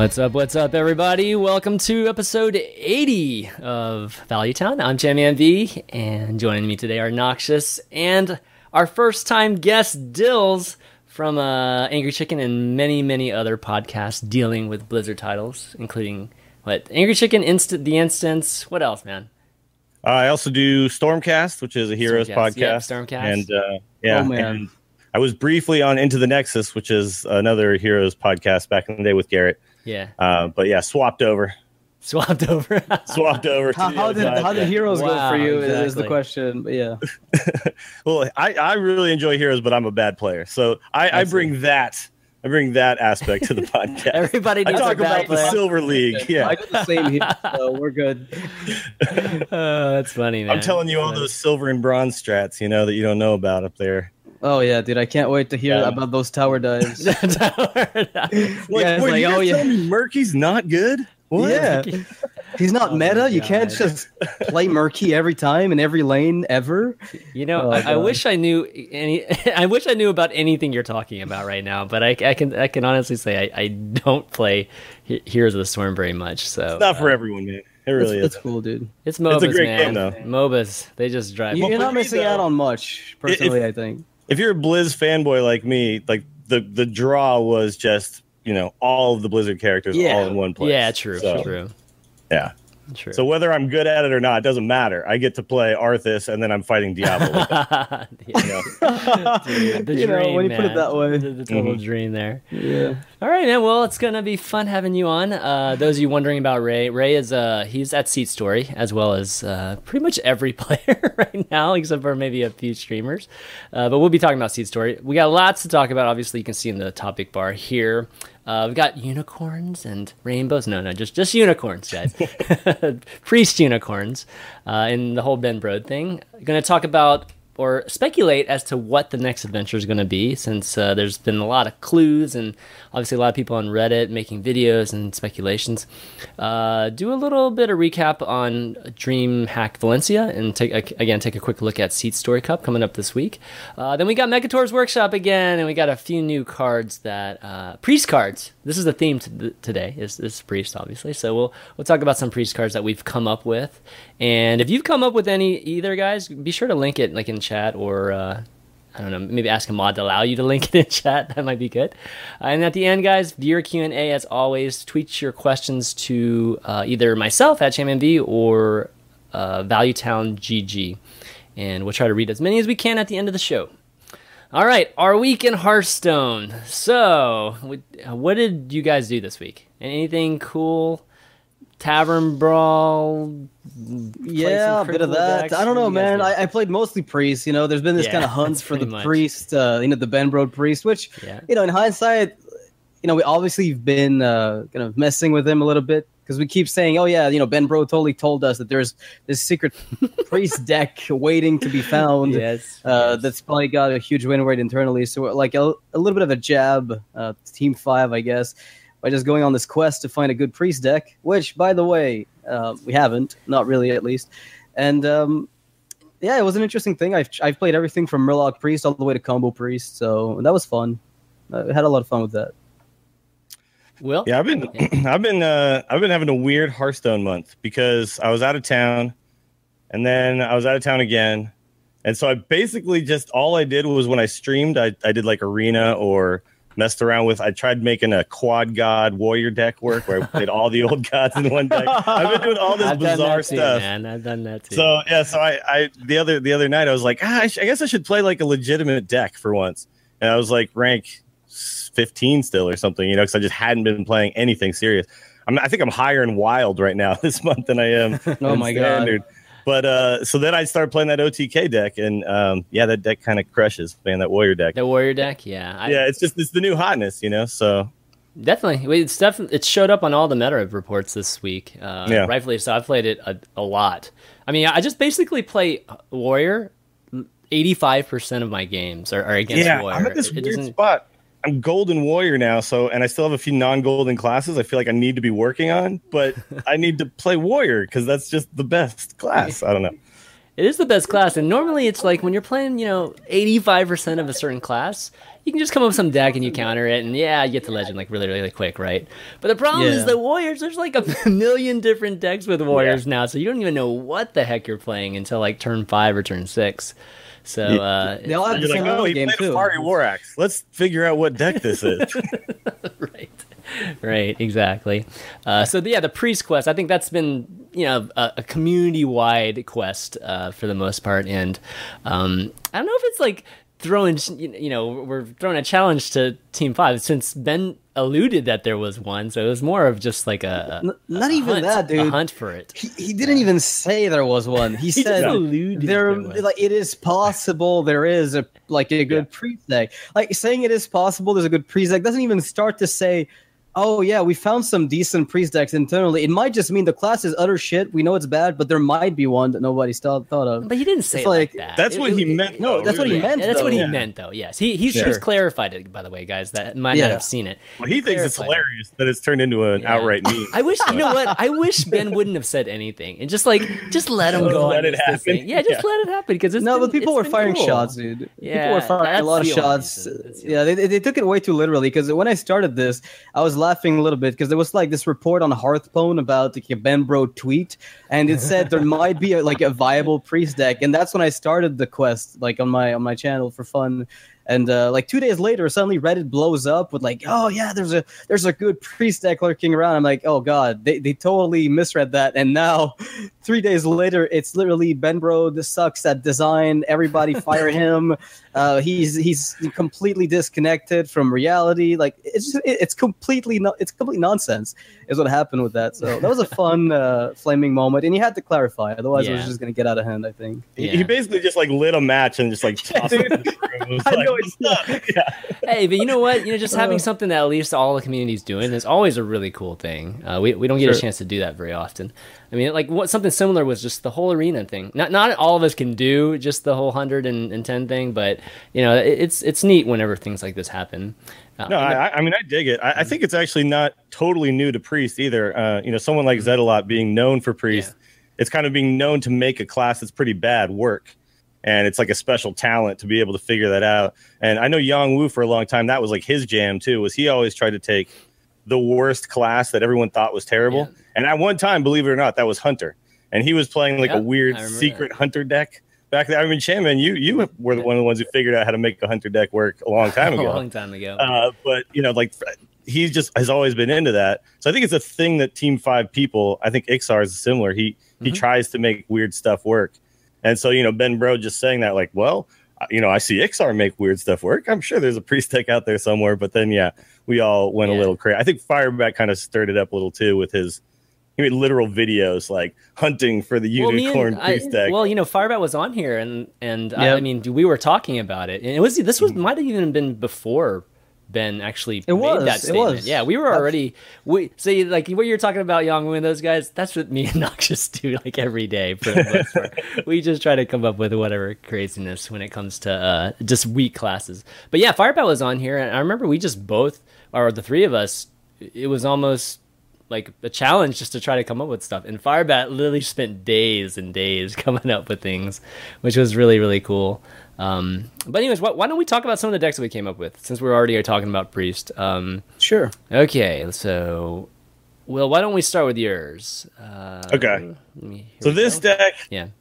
What's up, everybody? Welcome to episode 80 of Value Town. I'm Champion V, and joining me today are Noxious and our first-time guest, Dills, from Angry Chicken and many other podcasts dealing with Blizzard titles, including, Angry Chicken, The Instance, what else, man? I also do Stormcast, which is a Heroes podcast. Yeah, Stormcast. And, Oh, man. and I was briefly on Into the Nexus, which is another Heroes podcast back in the day with Garrett. Yeah. But yeah, swapped over. Swapped over. How did Heroes go for you is the exactly. question. But yeah. Well, I really enjoy Heroes, but I'm a bad player. So I bring that aspect to the podcast. Everybody I needs talk a bad about the player. Silver League. Yeah. I do the same here, so we're good. That's funny, man. I'm telling you all those silver and bronze strats, that you don't know about up there. Oh yeah, dude! I can't wait to hear about those tower dives. Wait, you tell me Murky's not good? What? Yeah, he's not Oh my meta. You God. can't just play Murky every time in every lane ever. I wish I knew I wish I knew about anything you're talking about right now, but I can honestly say I don't play Heroes of the Storm very much. So It's not for everyone, man. It really is. It's cool, dude. it's MOBAs, It's a great man. game, though. MOBAs, they just drive. You're for not me, missing though, out on much, personally. I think. If you're a Blizz fanboy like me, like the draw was just all of the Blizzard characters all in one place. Yeah, true. Yeah. True. So whether I'm good at it or not, it doesn't matter. I get to play Arthas, and then I'm fighting Diablo. With Dude, the dream, when you put it man. that way. The total dream there. Yeah. All right, man. Well, it's gonna be fun having you on. Those of you wondering about Ray is he's at Seat Story as well as pretty much every player right now, except for maybe a few streamers. But we'll be talking about Seat Story. We got lots to talk about. Obviously, you can see in the topic bar here. We've got unicorns and rainbows. No, just unicorns, guys. Priest unicorns, and the whole Ben Brode thing. Going to talk about or speculate as to what the next adventure is going to be, since there's been a lot of clues and obviously a lot of people on Reddit making videos and speculations. Do a little bit of recap on DreamHack Valencia and take a quick look at Seat Story Cup coming up this week. Then we got Megator's Workshop again, and we got a few new cards that priest cards. This is the theme today. Is priest, obviously. So we'll talk about some priest cards that we've come up with. And if you've come up with any either, guys, be sure to link it like in chat, or I don't know, maybe ask a mod to allow you to link it in chat. That might be good. And at the end, guys, viewer Q&A as always. Tweet your questions to either myself at ChampionV or ValueTownGG, and we'll try to read as many as we can at the end of the show. All right, our week in Hearthstone. So, what did you guys do this week? Anything cool? Tavern Brawl? Yeah, a bit of that. I don't know, man. I played mostly Priest. There's been this kind of hunt for the Priest, the Ben Brode Priest, which, in hindsight, we obviously have been kind of messing with him a little bit, because we keep saying, oh yeah, Ben Brode totally told us that there's this secret Priest deck waiting to be found. Yes. That's probably got a huge win rate internally. So like a little bit of a jab, Team 5, I guess, by just going on this quest to find a good Priest deck, which, by the way, we haven't, not really at least. And it was an interesting thing. I've played everything from Murloc Priest all the way to Combo Priest, so that was fun. I had a lot of fun with that. Will? Yeah, I've been having a weird Hearthstone month, because I was out of town, and then I was out of town again, and so I basically just all I did was when I streamed, I did like Arena or messed around with. I tried making a quad god warrior deck work where I played all the old gods in one deck. I've been doing all this bizarre stuff, man. I've done that too. So yeah, I the other night I was like, I guess I should play like a legitimate deck for once, and I was like rank 15 still or something, because I just hadn't been playing anything serious. I think I'm higher in Wild right now this month than I am oh my Standard. God. But so then I started playing that OTK deck, and that deck kind of crushes, man. That warrior deck. The warrior deck, yeah. It's the new hotness, So definitely, it showed up on all the meta reports this week. Rightfully so. I've played it a lot. I mean, I just basically play warrior. 85% of my games are against warrior. I'm at this weird spot. I'm golden warrior now, and I still have a few non-golden classes I feel like I need to be working on, but I need to play warrior because that's just the best class. I don't know. It is the best class, and normally it's like when you're playing, 85% of a certain class, you can just come up with some deck and you counter it, and yeah, you get to legend like really, really quick, right? But the problem is the Warriors. There's like a million different decks with Warriors now, so you don't even know what the heck you're playing until like turn 5 or turn 6. So they all have the same game too. Fari Warax. Let's figure out what deck this is. Right, exactly. The priest quest, I think that's been a community-wide quest for the most part, and I don't know if it's like we're throwing a challenge to Team 5 since Ben alluded that there was one, so it was more of just like a hunt for it. He didn't even say there was one. He said it is possible there is a good priest deck. Like saying it is possible there's a good priest deck doesn't even start to say, oh yeah, we found some decent priest decks internally. It might just mean the class is utter shit. We know it's bad, but there might be one that nobody's thought of. But he didn't say it like that. That's what he meant. No, that's what he meant. That's what he meant, though. Yes, he's clarified it. By the way, guys, that might not have seen it. Well, he thinks it's hilarious that it's turned into an outright meme. I wish I wish Ben wouldn't have said anything and just let him go. Let it happen. Yeah, just let it happen because but people were firing shots, dude. Yeah, people were firing a lot of shots. Yeah, they took it way too literally because when I started this, I was laughing a little bit because there was like this report on Hearthstone about like a Benbro tweet, and it said there might be a viable priest deck, and that's when I started the quest like on my channel for fun. And 2 days later, suddenly Reddit blows up with like, oh yeah, there's a good priest deck lurking around. I'm like, oh god, they totally misread that. And now, 3 days later, it's literally Benbro. This sucks at design. Everybody fire him. He's completely disconnected from reality. Like it's complete nonsense. Is what happened with that. So that was a fun flaming moment, and you had to clarify. Otherwise, it was just gonna get out of hand. I think he basically just like lit a match and just like tossed it. Hey, but you know what? Just having something that at least all the community's doing is always a really cool thing. We don't get a chance to do that very often. I mean, like something similar was just the whole arena thing. Not all of us can do just the whole 110 thing, but it's neat whenever things like this happen. I mean, I dig it. I think it's actually not totally new to Priest either. Someone like Zetalot being known for Priest, it's kind of being known to make a class that's pretty bad work. And it's like a special talent to be able to figure that out. And I know Yang Wu for a long time, that was like his jam too, was he always tried to take the worst class that everyone thought was terrible. Yeah. And at one time, believe it or not, that was Hunter. And he was playing like a weird secret Hunter deck back then. I mean, Shaman, you were one of the ones who figured out how to make a Hunter deck work a long time ago. But he just has always been into that. So I think it's a thing that Team 5 people, I think Ixar is similar. He tries to make weird stuff work. And so, Benbro just saying that, like, well, I see Ixar make weird stuff work. I'm sure there's a priest deck out there somewhere. But then, we all went a little crazy. I think Fireback kind of stirred it up a little, too, with he made literal videos, like, hunting for the unicorn priest deck. Well, Fireback was on here, and I mean, we were talking about it. And this might have even been before Ben actually made that statement. Yeah, we were already see like what you're talking about, Yang Wu and those guys. That's what me and Noxious do like every day for the most part. We just try to come up with whatever craziness when it comes to just weak classes. But yeah, Firebat was on here, and I remember we just both, or the three of us, it was almost like a challenge just to try to come up with stuff. And Firebat literally spent days and days coming up with things, which was really, really cool. But anyways, why don't we talk about some of the decks that we came up with, since we're already talking about Priest? Sure. Okay, so, Will, why don't we start with yours? Okay. So this deck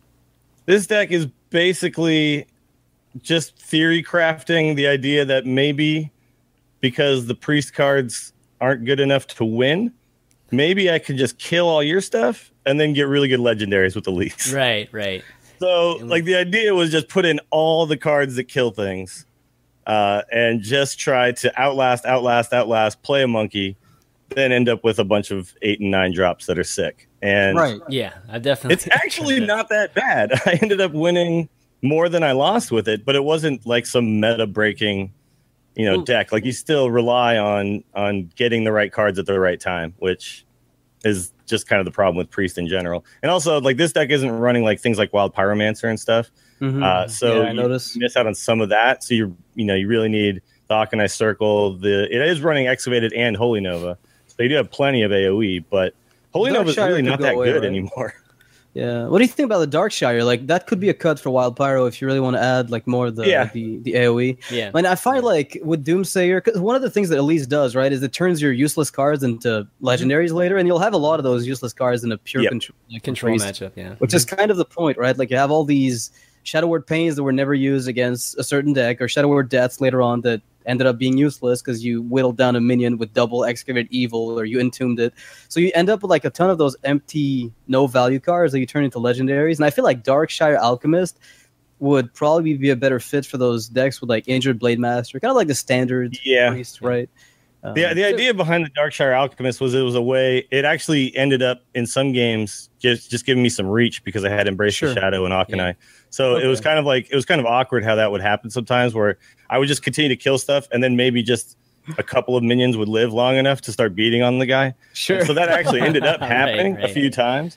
is basically just theory crafting the idea that maybe because the Priest cards aren't good enough to win, maybe I could just kill all your stuff and then get really good legendaries with the leaks. Right. So, like, the idea was just put in all the cards that kill things and just try to outlast, play a monkey, then end up with a bunch of 8 and 9 drops that are sick. And yeah, I definitely. It's actually not that bad. I ended up winning more than I lost with it, but it wasn't like some meta breaking, deck. Like, you still rely on getting the right cards at the right time, which is just kind of the problem with Priest in general. And also, like, this deck isn't running like things like Wild Pyromancer and stuff. So you miss out on some of that. So you really need the Akanai Circle. It is running Excavated and Holy Nova, so you do have plenty of AoE. But Holy Nova is really not that good anymore. Yeah. What do you think about the Darkshire? Like that could be a cut for Wild Pyro if you really want to add like more of the the AoE. Yeah. And I find like with Doomsayer, because one of the things that Elise does, right, is it turns your useless cards into legendaries later, and you'll have a lot of those useless cards in a pure control matchup, yeah. Which is kind of the point, right? Like you have all these Shadow Word Pains that were never used against a certain deck, or Shadow Word Deaths later on that ended up being useless because you whittled down a minion with double Excavate Evil, or you entombed it. So you end up with like a ton of those empty, no value cards that you turn into legendaries. And I feel like Darkshire Alchemist would probably be a better fit for those decks with like Injured Blade Master, kind of like the standard priest, right? The idea behind the Darkshire Alchemist was it was a way. It actually ended up in some games just giving me some reach because I had Embrace the Shadow and Akanai. Yeah. So it was kind of awkward how that would happen sometimes, where I would just continue to kill stuff and then maybe just a couple of minions would live long enough to start beating on the guy. Sure. And so that actually ended up happening a few times,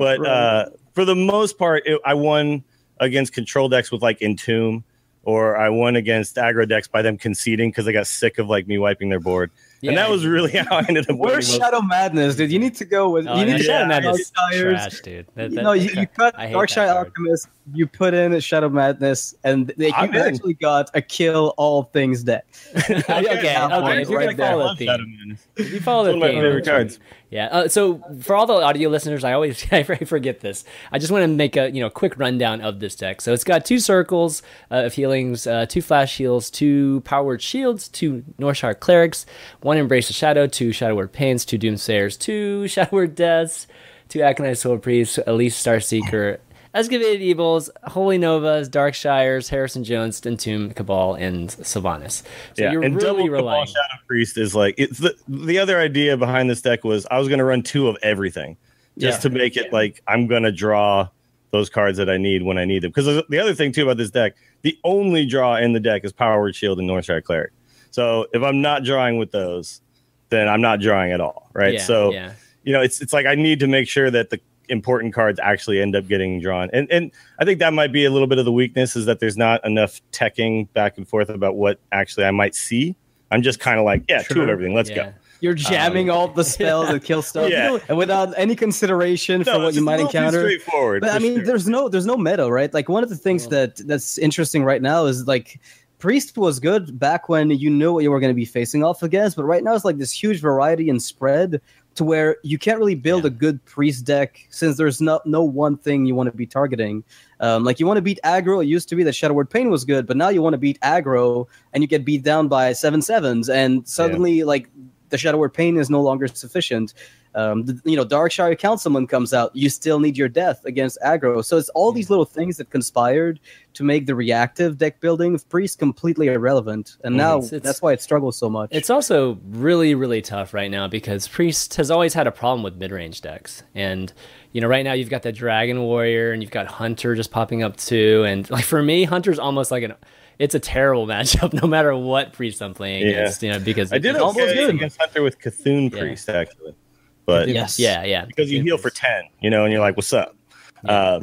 but for the most part, I won against control decks with like Entomb. Or I won against aggro decks by them conceding because they got sick of like me wiping their board, and that was really how I ended up. Where's Shadow Madness, dude? You need to go with. You need to Shadow Madness. Trash, dude. You cut Darkshire Alchemist. You put in Shadow Madness, and you actually got a kill all things deck. Okay. If you're gonna follow the theme, if you follow the theme, one of my favorite cards. Yeah. So for all the audio listeners, I forget this. I just want to make a quick rundown of this deck. So it's got 2 circles of healings, 2 flash heals, 2 power word shields, 2 Northshire clerics, 1 Embrace the Shadow, 2 Shadow Word Pains, 2 Doomsayers, 2 Shadow Word Deaths, 2 Akanai Soul Priest, Elise Starseeker, Excavated Evils, Holy Novas, Darkshires, Harrison Jones, Entomb, Cabal, and Sylvanas. So you're and really double relying. Cabal Shadow Priest is like it's the other idea behind this deck was I was going to run 2 of everything just to make it like I'm going to draw those cards that I need when I need them. Because the other thing too about this deck, the only draw in the deck is Power Word Shield and Northshire Cleric. So if I'm not drawing with those, then I'm not drawing at all, right? It's like I need to make sure that the important cards actually end up getting drawn. And I think that might be a little bit of the weakness is that there's not enough teching back and forth about what actually I might see. I'm just kind of like, 2 of everything. Let's go. You're jamming all the spells that kill stuff, and without any consideration for what you might encounter. Straightforward. But I mean, there's no meta, right? Like one of the things that's interesting right now is like Priest was good back when you knew what you were going to be facing off against, but right now it's like this huge variety and spread to where you can't really build a good Priest deck since there's no one thing you want to be targeting. Like you want to beat aggro. It used to be that Shadow Word Pain was good, but now you want to beat aggro and you get beat down by 7/7s, and suddenly like the Shadow Word Pain is no longer sufficient. Darkshire Councilman comes out. You still need your death against aggro. So it's all these little things that conspired to make the reactive deck building of Priest completely irrelevant. And now that's why it struggles so much. It's also really, really tough right now because Priest has always had a problem with mid-range decks. And, right now you've got the Dragon Warrior and you've got Hunter just popping up too. And like for me, Hunter's almost like it's a terrible matchup no matter what Priest I'm playing against, because I did almost good against Hunter with Cthulhu Priest actually. But because you heal for 10, and you're like, what's up? But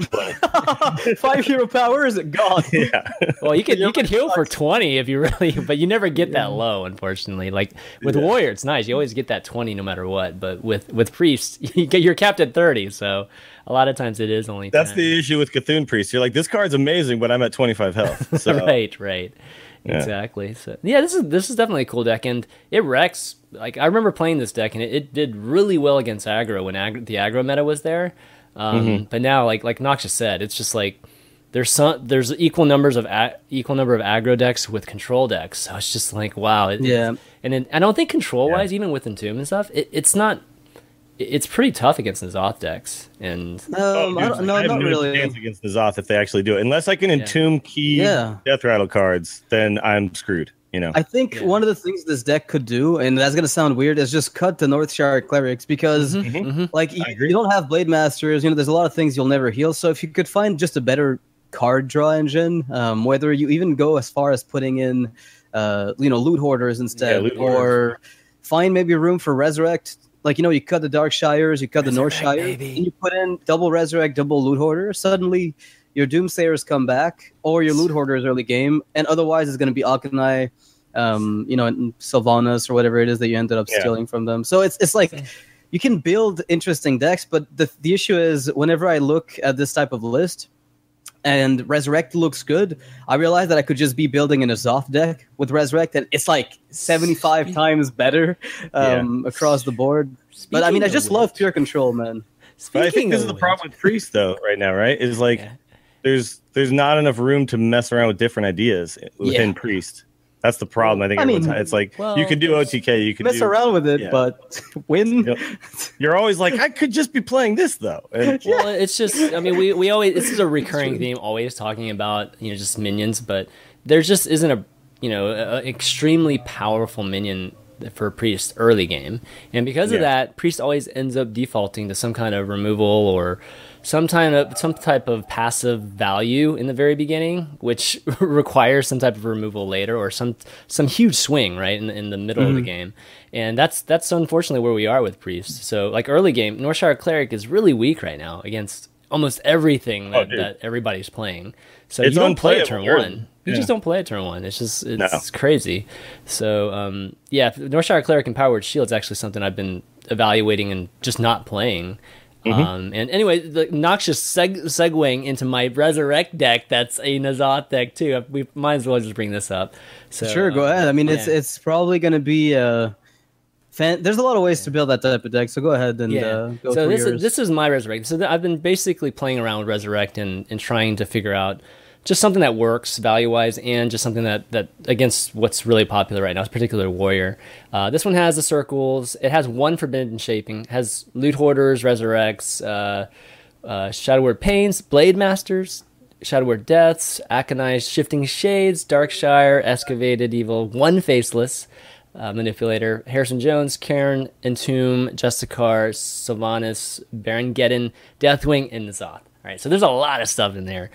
5 hero power is it gone? Yeah. Well, you can heal for 20 if you really, but you never get that low, unfortunately. Like with Warrior, it's nice. You always get that 20 no matter what. But with Priest, you're capped at 30. So a lot of times it is only 10. That's the issue with Cthulhu Priest. You're like, this card's amazing, but I'm at 25 health. So. Right. Yeah. Exactly. So this is definitely a cool deck, and it wrecks. Like I remember playing this deck, and it did really well against aggro when the aggro meta was there. But now, like Noxious said, it's just like there's equal number of aggro decks with control decks. So it's just like wow. And I don't think control wise, even with Entomb and stuff, it's not. It's pretty tough against the Zoth decks, and not really. Chance against the Zoth if they actually do it, unless I can entomb key Death Rattle cards, then I'm screwed. I think one of the things this deck could do, and that's gonna sound weird, is just cut the Northshire Clerics because, you don't have Blade Masters. There's a lot of things you'll never heal. So if you could find just a better card draw engine, whether you even go as far as putting in, Loot Hoarders instead, or find maybe room for Resurrect. Like, you cut the Darkshires, you cut the Northshire, and you put in double Resurrect, double Loot Hoarder. Suddenly, your Doomsayers come back, or your Loot Hoarders early game, and otherwise it's going to be Akanai, and Sylvanas or whatever it is that you ended up stealing from them. So it's like you can build interesting decks, but the issue is whenever I look at this type of list and Resurrect looks good, I realize that I could just be building an Azoth deck with Resurrect, and it's like 75 times better across the board. But I mean, I just love pure control, man. But I think this is the problem with Priest, though, right now, right? Is like there's not enough room to mess around with different ideas within Priest. That's the problem. I think it's like you could do OTK, you could mess around with it, but win. You're always like, I could just be playing this though. And, well, it's just, I mean, we always, this is a recurring theme, always talking about just minions, but there just isn't a extremely powerful minion for Priest early game, and because of that, Priest always ends up defaulting to some kind of removal or some type of passive value in the very beginning, which requires some type of removal later, or some huge swing right in the middle of the game. And that's unfortunately where we are with Priest. So like early game, Northshire Cleric is really weak right now against almost everything that everybody's playing. So you don't play it turn one. You just don't play it turn one. It's crazy. So Northshire Cleric and Powered Shield is actually something I've been evaluating and just not playing. And anyway, the noxious segueing into my Resurrect deck, that's a N'Zoth deck too. We might as well just bring this up. So, sure, go ahead. I mean, it's probably going to be there's a lot of ways to build that type of deck, so go ahead and go so through yours. This is my Resurrect. So I've been basically playing around with Resurrect and trying to figure out just something that works value-wise, and just something that against what's really popular right now, particularly Warrior. This one has the circles. It has one Forbidden Shaping. It has Loot Hoarders, Resurrects, Shadow Word Pains, Blade Masters, Shadow Word Deaths, Aconized Shifting Shades, Darkshire, Excavated Evil, one Faceless Manipulator, Harrison Jones, Cairn, Entomb, Justicar, Sylvanas, Baron Geddon, Deathwing, and N'Zoth. Right, so there's a lot of stuff in there,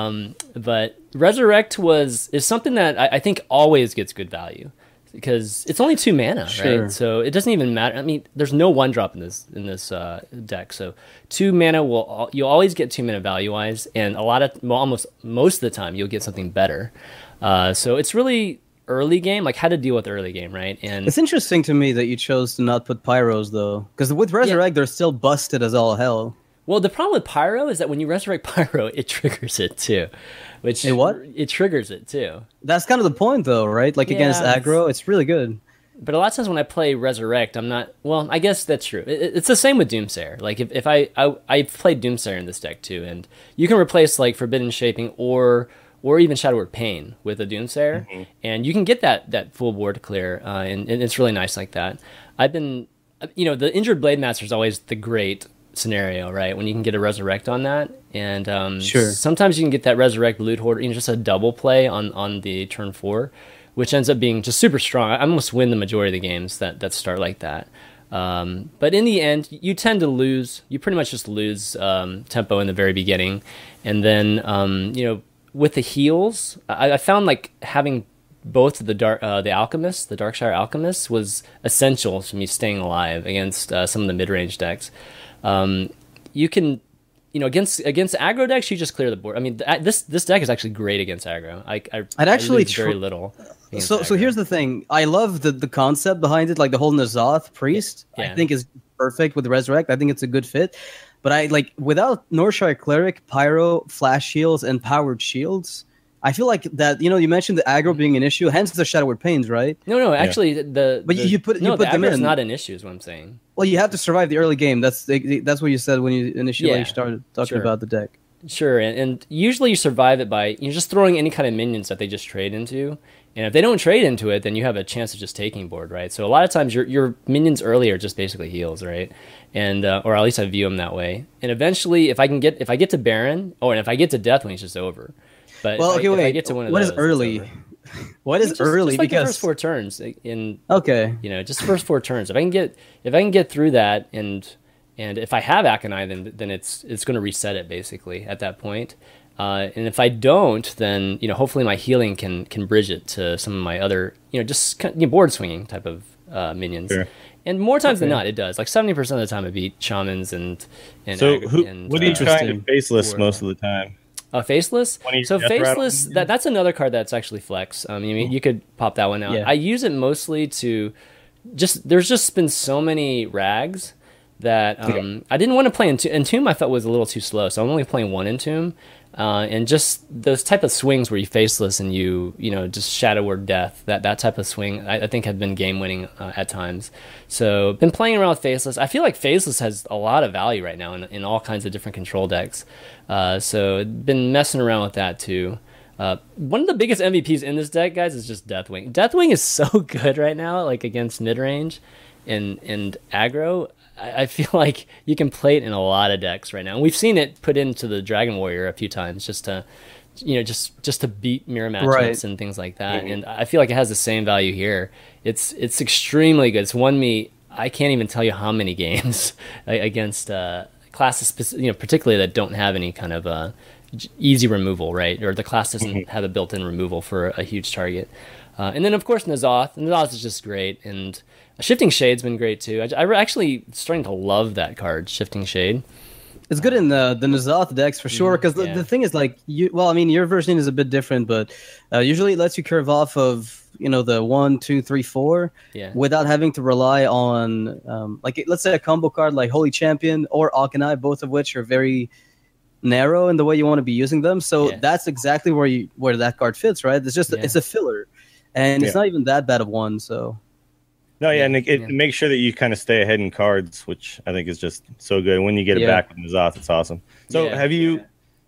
but Resurrect is something that I think always gets good value because it's only 2 mana, right? So it doesn't even matter. I mean, there's no 1-drop in this deck, so 2 mana you'll always get 2 mana value wise, and almost most of the time you'll get something better. So it's really early game, like how to deal with early game, right? And it's interesting to me that you chose to not put Pyros though, because with Resurrect they're still busted as all hell. Well, the problem with Pyro is that when you Resurrect Pyro, it triggers it too. It triggers it too. That's kind of the point, though, right? Like against aggro, it's really good. But a lot of times when I play Resurrect, I'm not. Well, I guess that's true. It's the same with Doomsayer. Like if I've played Doomsayer in this deck too, and you can replace like Forbidden Shaping or even Shadow Word Pain with a Doomsayer, and you can get that full board clear, and it's really nice like that. I've been, the Injured Blade Master is always the great scenario, right? When you can get a Resurrect on that, and sometimes you can get that Resurrect Loot Hoarder, just a double play on the turn 4, which ends up being just super strong. I almost win the majority of the games that start like that. But in the end, you tend to lose. You pretty much just lose tempo in the very beginning, and then with the heals, I found like having both the Alchemists, the Darkshire Alchemists, was essential to me staying alive against some of the mid-range decks. You can, against aggro decks, you just clear the board. I mean, this deck is actually great against aggro. I'd actually lose very little. So here's the thing. I love the concept behind it, like the whole N'Zoth Priest. I think is perfect with Resurrect. I think it's a good fit. But I like without Northshire Cleric, Pyro, Flash Shields, and Powered Shields, I feel like that. You mentioned the aggro being an issue, hence the Shadow Word Pains, right? No, actually, you put them in. It's not an issue, is what I'm saying. Well, you have to survive the early game. That's what you said when you initially started talking about the deck. Sure, and usually you survive it by just throwing any kind of minions that they just trade into. And if they don't trade into it, then you have a chance of just taking board, right? So a lot of times your minions early are just basically heals, right? And or at least I view them that way. And eventually, if I get to Baron, and if I get to Deathwing, it's just over. But if I get to one of those, what is early? What is early? Just like because the first 4 turns just first 4 turns. If I can get through that, and if I have Aconite, then it's going to reset it basically at that point. And if I don't, then hopefully my healing can bridge it to some of my other board swinging type of minions. Sure. And more times than not, it does. Like 70% of the time, I beat shamans and. So what are you trying to faceless most of the time? Faceless. So Faceless, that's another card that's actually flex. You could pop that one out. Yeah. I use it mostly to there's just been so many rags that I didn't want to play Entomb. I thought was a little too slow, so I'm only playing one Entomb. And just those type of swings where you faceless and you just Shadow Word Death, that type of swing, I think have been game winning at times. So been playing around with faceless. I feel like faceless has a lot of value right now in all kinds of different control decks. So been messing around with that too. One of the biggest MVPs in this deck, guys, is just Deathwing. Deathwing is so good right now, like against mid range and aggro. I feel like you can play it in a lot of decks right now. And we've seen it put into the Dragon Warrior a few times just to beat mirror matchups and things like that. And I feel like it has the same value here. It's extremely good. It's won me, I can't even tell you how many games against classes, particularly that don't have any kind of easy removal, right? Or the class doesn't have a built-in removal for a huge target. And then, of course, N'Zoth. N'Zoth is just great. And Shifting Shade's been great, too. I'm actually starting to love that card, Shifting Shade. It's good in the N'Zoth decks for sure, because the thing is, like, your version is a bit different, but usually it lets you curve off of, the 1, 2, 3, 4 without having to rely on, let's say a combo card like Holy Champion or Akanai, both of which are very narrow in the way you want to be using them. So that's exactly where that card fits, right? It's just it's a filler, and it's not even that bad of one, so... No, and it makes sure that you kind of stay ahead in cards, which I think is just so good. When you get it back with N'Zoth, it's awesome. So have you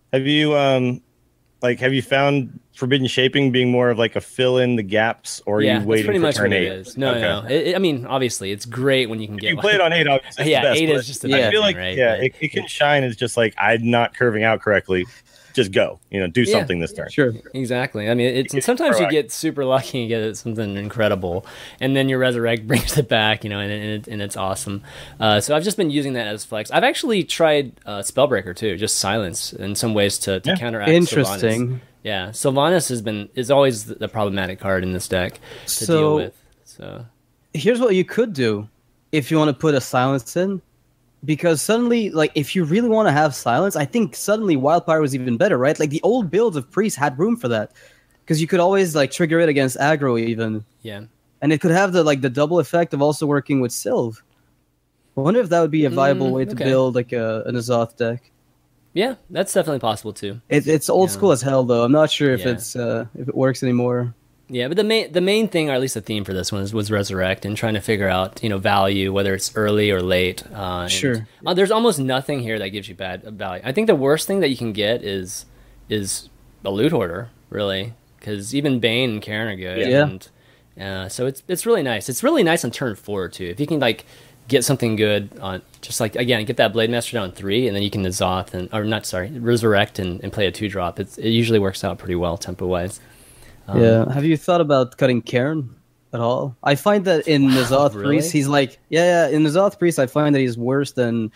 found Forbidden Shaping being more of like a fill in the gaps, or are you waiting pretty for much turn what 8? it is. No. I mean, obviously, it's great when you can get. You play it on 8, obviously. It's the best, 8 is just the I feel thing, like right? it can shine as just like I'm not curving out correctly. Just go, do something this turn. Sure, exactly. I mean, sometimes you get super lucky and get something incredible, and then your Resurrect brings it back, and it's awesome. So I've just been using that as flex. I've actually tried Spellbreaker too, just silence in some ways to counteract. Interesting. Sylvanas. Yeah, Sylvanas is always the problematic card in this deck to deal with. So here's what you could do if you want to put a silence in. Because suddenly, like, if you really want to have silence, I think suddenly Wildfire was even better, right? Like, the old builds of Priest had room for that. Because you could always, like, trigger it against aggro even. Yeah. And it could have the double effect of also working with Sylve. I wonder if that would be a viable way to build, like, an N'Zoth deck. Yeah, that's definitely possible, too. It's old school as hell, though. I'm not sure if if it works anymore. Yeah, but the main thing, or at least the theme for this one, was Resurrect and trying to figure out value, whether it's early or late. Sure. There's almost nothing here that gives you bad value. I think the worst thing that you can get is a Loot Hoarder, really, because even Bane and Karen are good. Yeah. So it's really nice. It's really nice on turn 4 too. If you can get something good on, just get that Blade Master down 3, and then you can N'Zoth Resurrect and play a 2-drop. It usually works out pretty well tempo wise. Have you thought about cutting Cairn at all? I find that in N'Zoth Priest, he's like, in N'Zoth Priest, I find that he's worse than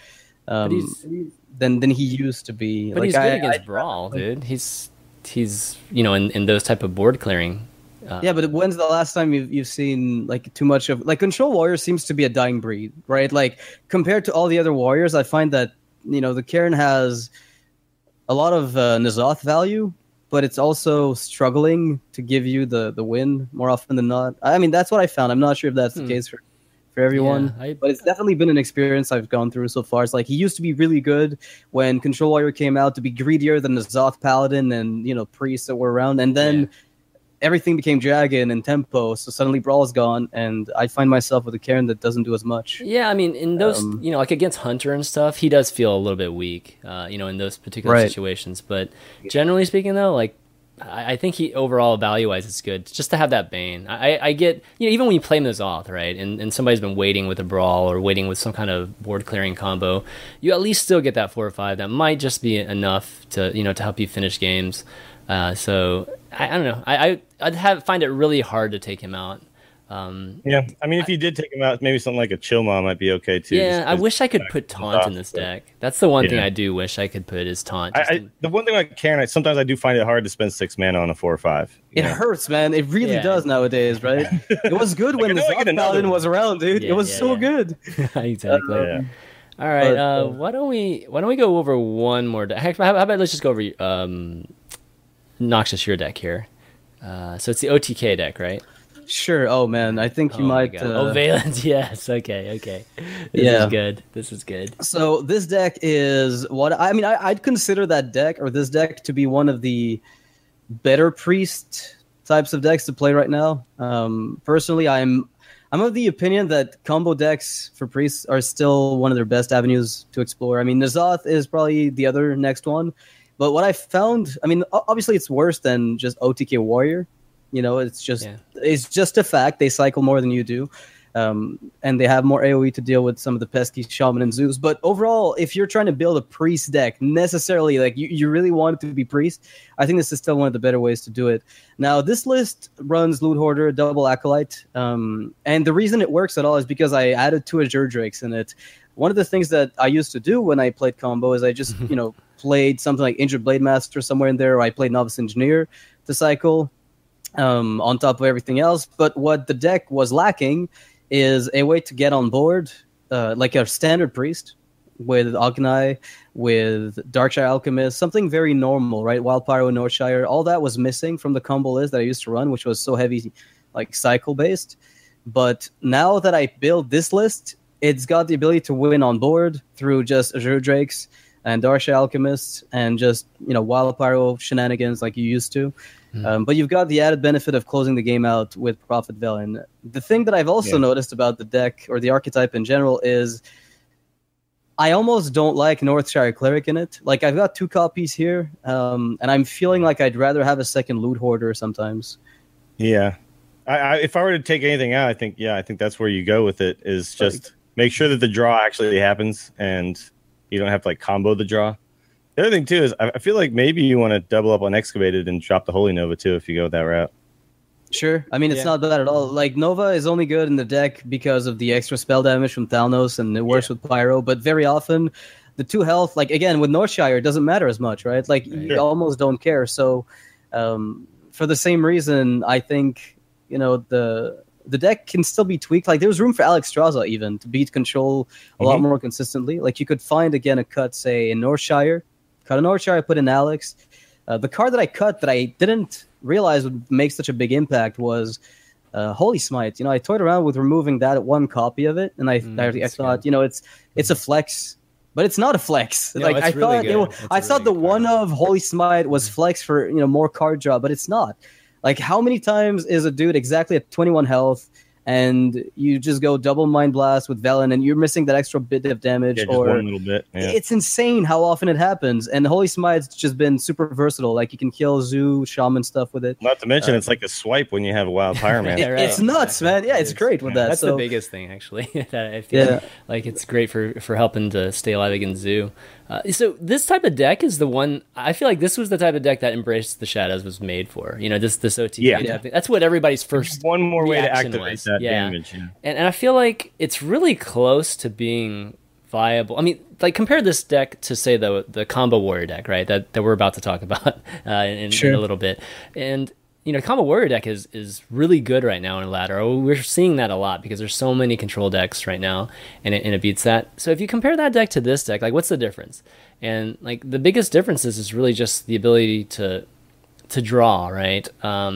he used to be. But he's good against Brawl, dude. He's in those type of board clearing. But when's the last time you've seen like too much of Control Warrior seems to be a dying breed, right? Like compared to all the other warriors, I find that the Cairn has a lot of N'Zoth value, but it's also struggling to give you the win more often than not. I mean, that's what I found. I'm not sure if that's the case for everyone, but it's definitely been an experience I've gone through so far. It's like he used to be really good when Control Warrior came out, to be greedier than the N'Zoth Paladin and priests that were around, and then everything became Dragon and Tempo, so suddenly Brawl is gone, and I find myself with a Cairn that doesn't do as much. Yeah, I mean, in those, like against Hunter and stuff, he does feel a little bit weak, in those particular situations. But generally speaking, though, like, I think he overall value-wise it's good just to have that Bane. I get, even when you play N'Zoth, right, and somebody's been waiting with a Brawl or waiting with some kind of board-clearing combo, you at least still get that 4 or 5. That might just be enough to, to help you finish games. So I don't know. I'd find it really hard to take him out. I mean, if you did take him out, maybe something like a Chillmaw might be okay too. Yeah, I wish I could put Taunt in this deck. That's the one thing I do wish I could put is Taunt. The one thing like Karen, sometimes I do find it hard to spend 6 mana on a 4 or 5. It hurts, man. It really does nowadays, right? It was good when the N'Zoth Paladin was around, dude. It was so good. Exactly. All right. Why don't we go over one more deck? Heck, how about let's just go over Noxious Your deck here. So it's the OTK deck, right? Sure. Oh man, I think you Oh my might. God. Valence. Yes. Okay. This Yeah. is good. This is good. So this deck is what I mean. I'd consider that deck or this deck to be one of the better priest types of decks to play right now. Personally, I'm of the opinion that combo decks for priests are still one of their best avenues to explore. I mean, N'Zoth is probably the other next one, but what I found, I mean, obviously it's worse than just OTK Warrior. You know, it's just a fact. They cycle more than you do. And they have more AoE to deal with some of the pesky Shaman and Zeus. But overall, if you're trying to build a priest deck, necessarily, like you really want it to be priest, I think this is still one of the better ways to do it. Now, this list runs Loot Hoarder, Double Acolyte. And the reason it works at all is because I added 2 Azure Drakes in it. One of the things that I used to do when I played combo is I just, played something like Injured Blade Master somewhere in there, or I played Novice Engineer to cycle on top of everything else. But what the deck was lacking is a way to get on board like a standard priest with Ognai, with Darkshire Alchemist, something very normal, right? Wild Pyro and Northshire, all that was missing from the combo list that I used to run, which was so heavy, like cycle-based. But now that I build this list, it's got the ability to win on board through just Azure Drakes and Darkshire Alchemists and just, Wild Pyro shenanigans like you used to. But you've got the added benefit of closing the game out with Prophet Velen. The thing that I've also noticed about the deck, or the archetype in general, is I almost don't like Northshire Cleric in it. Like, I've got 2 copies here, and I'm feeling like I'd rather have a second Loot Hoarder sometimes. Yeah. If I were to take anything out, I think that's where you go with it, is just make sure that the draw actually happens, and you don't have to, combo the draw. The other thing, too, is I feel like maybe you want to double up on Excavated and drop the Holy Nova, too, if you go that route. Sure. I mean, it's not bad at all. Like, Nova is only good in the deck because of the extra spell damage from Thalnos, and it works with Pyro, but very often, the 2 health, like, again, with Northshire, it doesn't matter as much, right? Like, you almost don't care. So, for the same reason, I think, the deck can still be tweaked. Like, there's room for Alex Straza, even, to beat Control a lot more consistently. Like, you could find, again, a cut, say, in Northshire, cut a Northshire, I put in Alex. The card that I cut that I didn't realize would make such a big impact was Holy Smite. I toyed around with removing that 1 copy of it, and I thought, it's a flex, but it's not a flex. No, like it's I really thought, good. I thought the one of Holy Smite was flex for more card draw, but it's not. Like, how many times is a dude exactly at 21 health? And you just go double Mind Blast with Velen, and you're missing that extra bit of damage. Yeah, just or one little bit. Yeah. It's insane how often it happens. And Holy Smite's just been super versatile. Like, you can kill Zoo, Shaman stuff with it. Not to mention, it's like a swipe when you have a Wild Pyromancer. Yeah, right. It's nuts, man. Yeah, it's great with that. That's the biggest thing, actually. That I feel like it's great for helping to stay alive against Zoo. So this type of deck is the one, I feel like this was the type of deck that Embrace the Shadows was made for. This OTK deck. That's what everybody's first one more way to reaction activate was. that damage. Yeah. And I feel like it's really close to being viable. I mean, like, compare this deck to, say, the Combo Warrior deck, right? That we're about to talk about in a little bit. And Combo Warrior deck is really good right now in ladder. We're seeing that a lot because there's so many control decks right now, and it beats that. So if you compare that deck to this deck, like, what's the difference? And, like, the biggest difference is really just the ability to draw, right?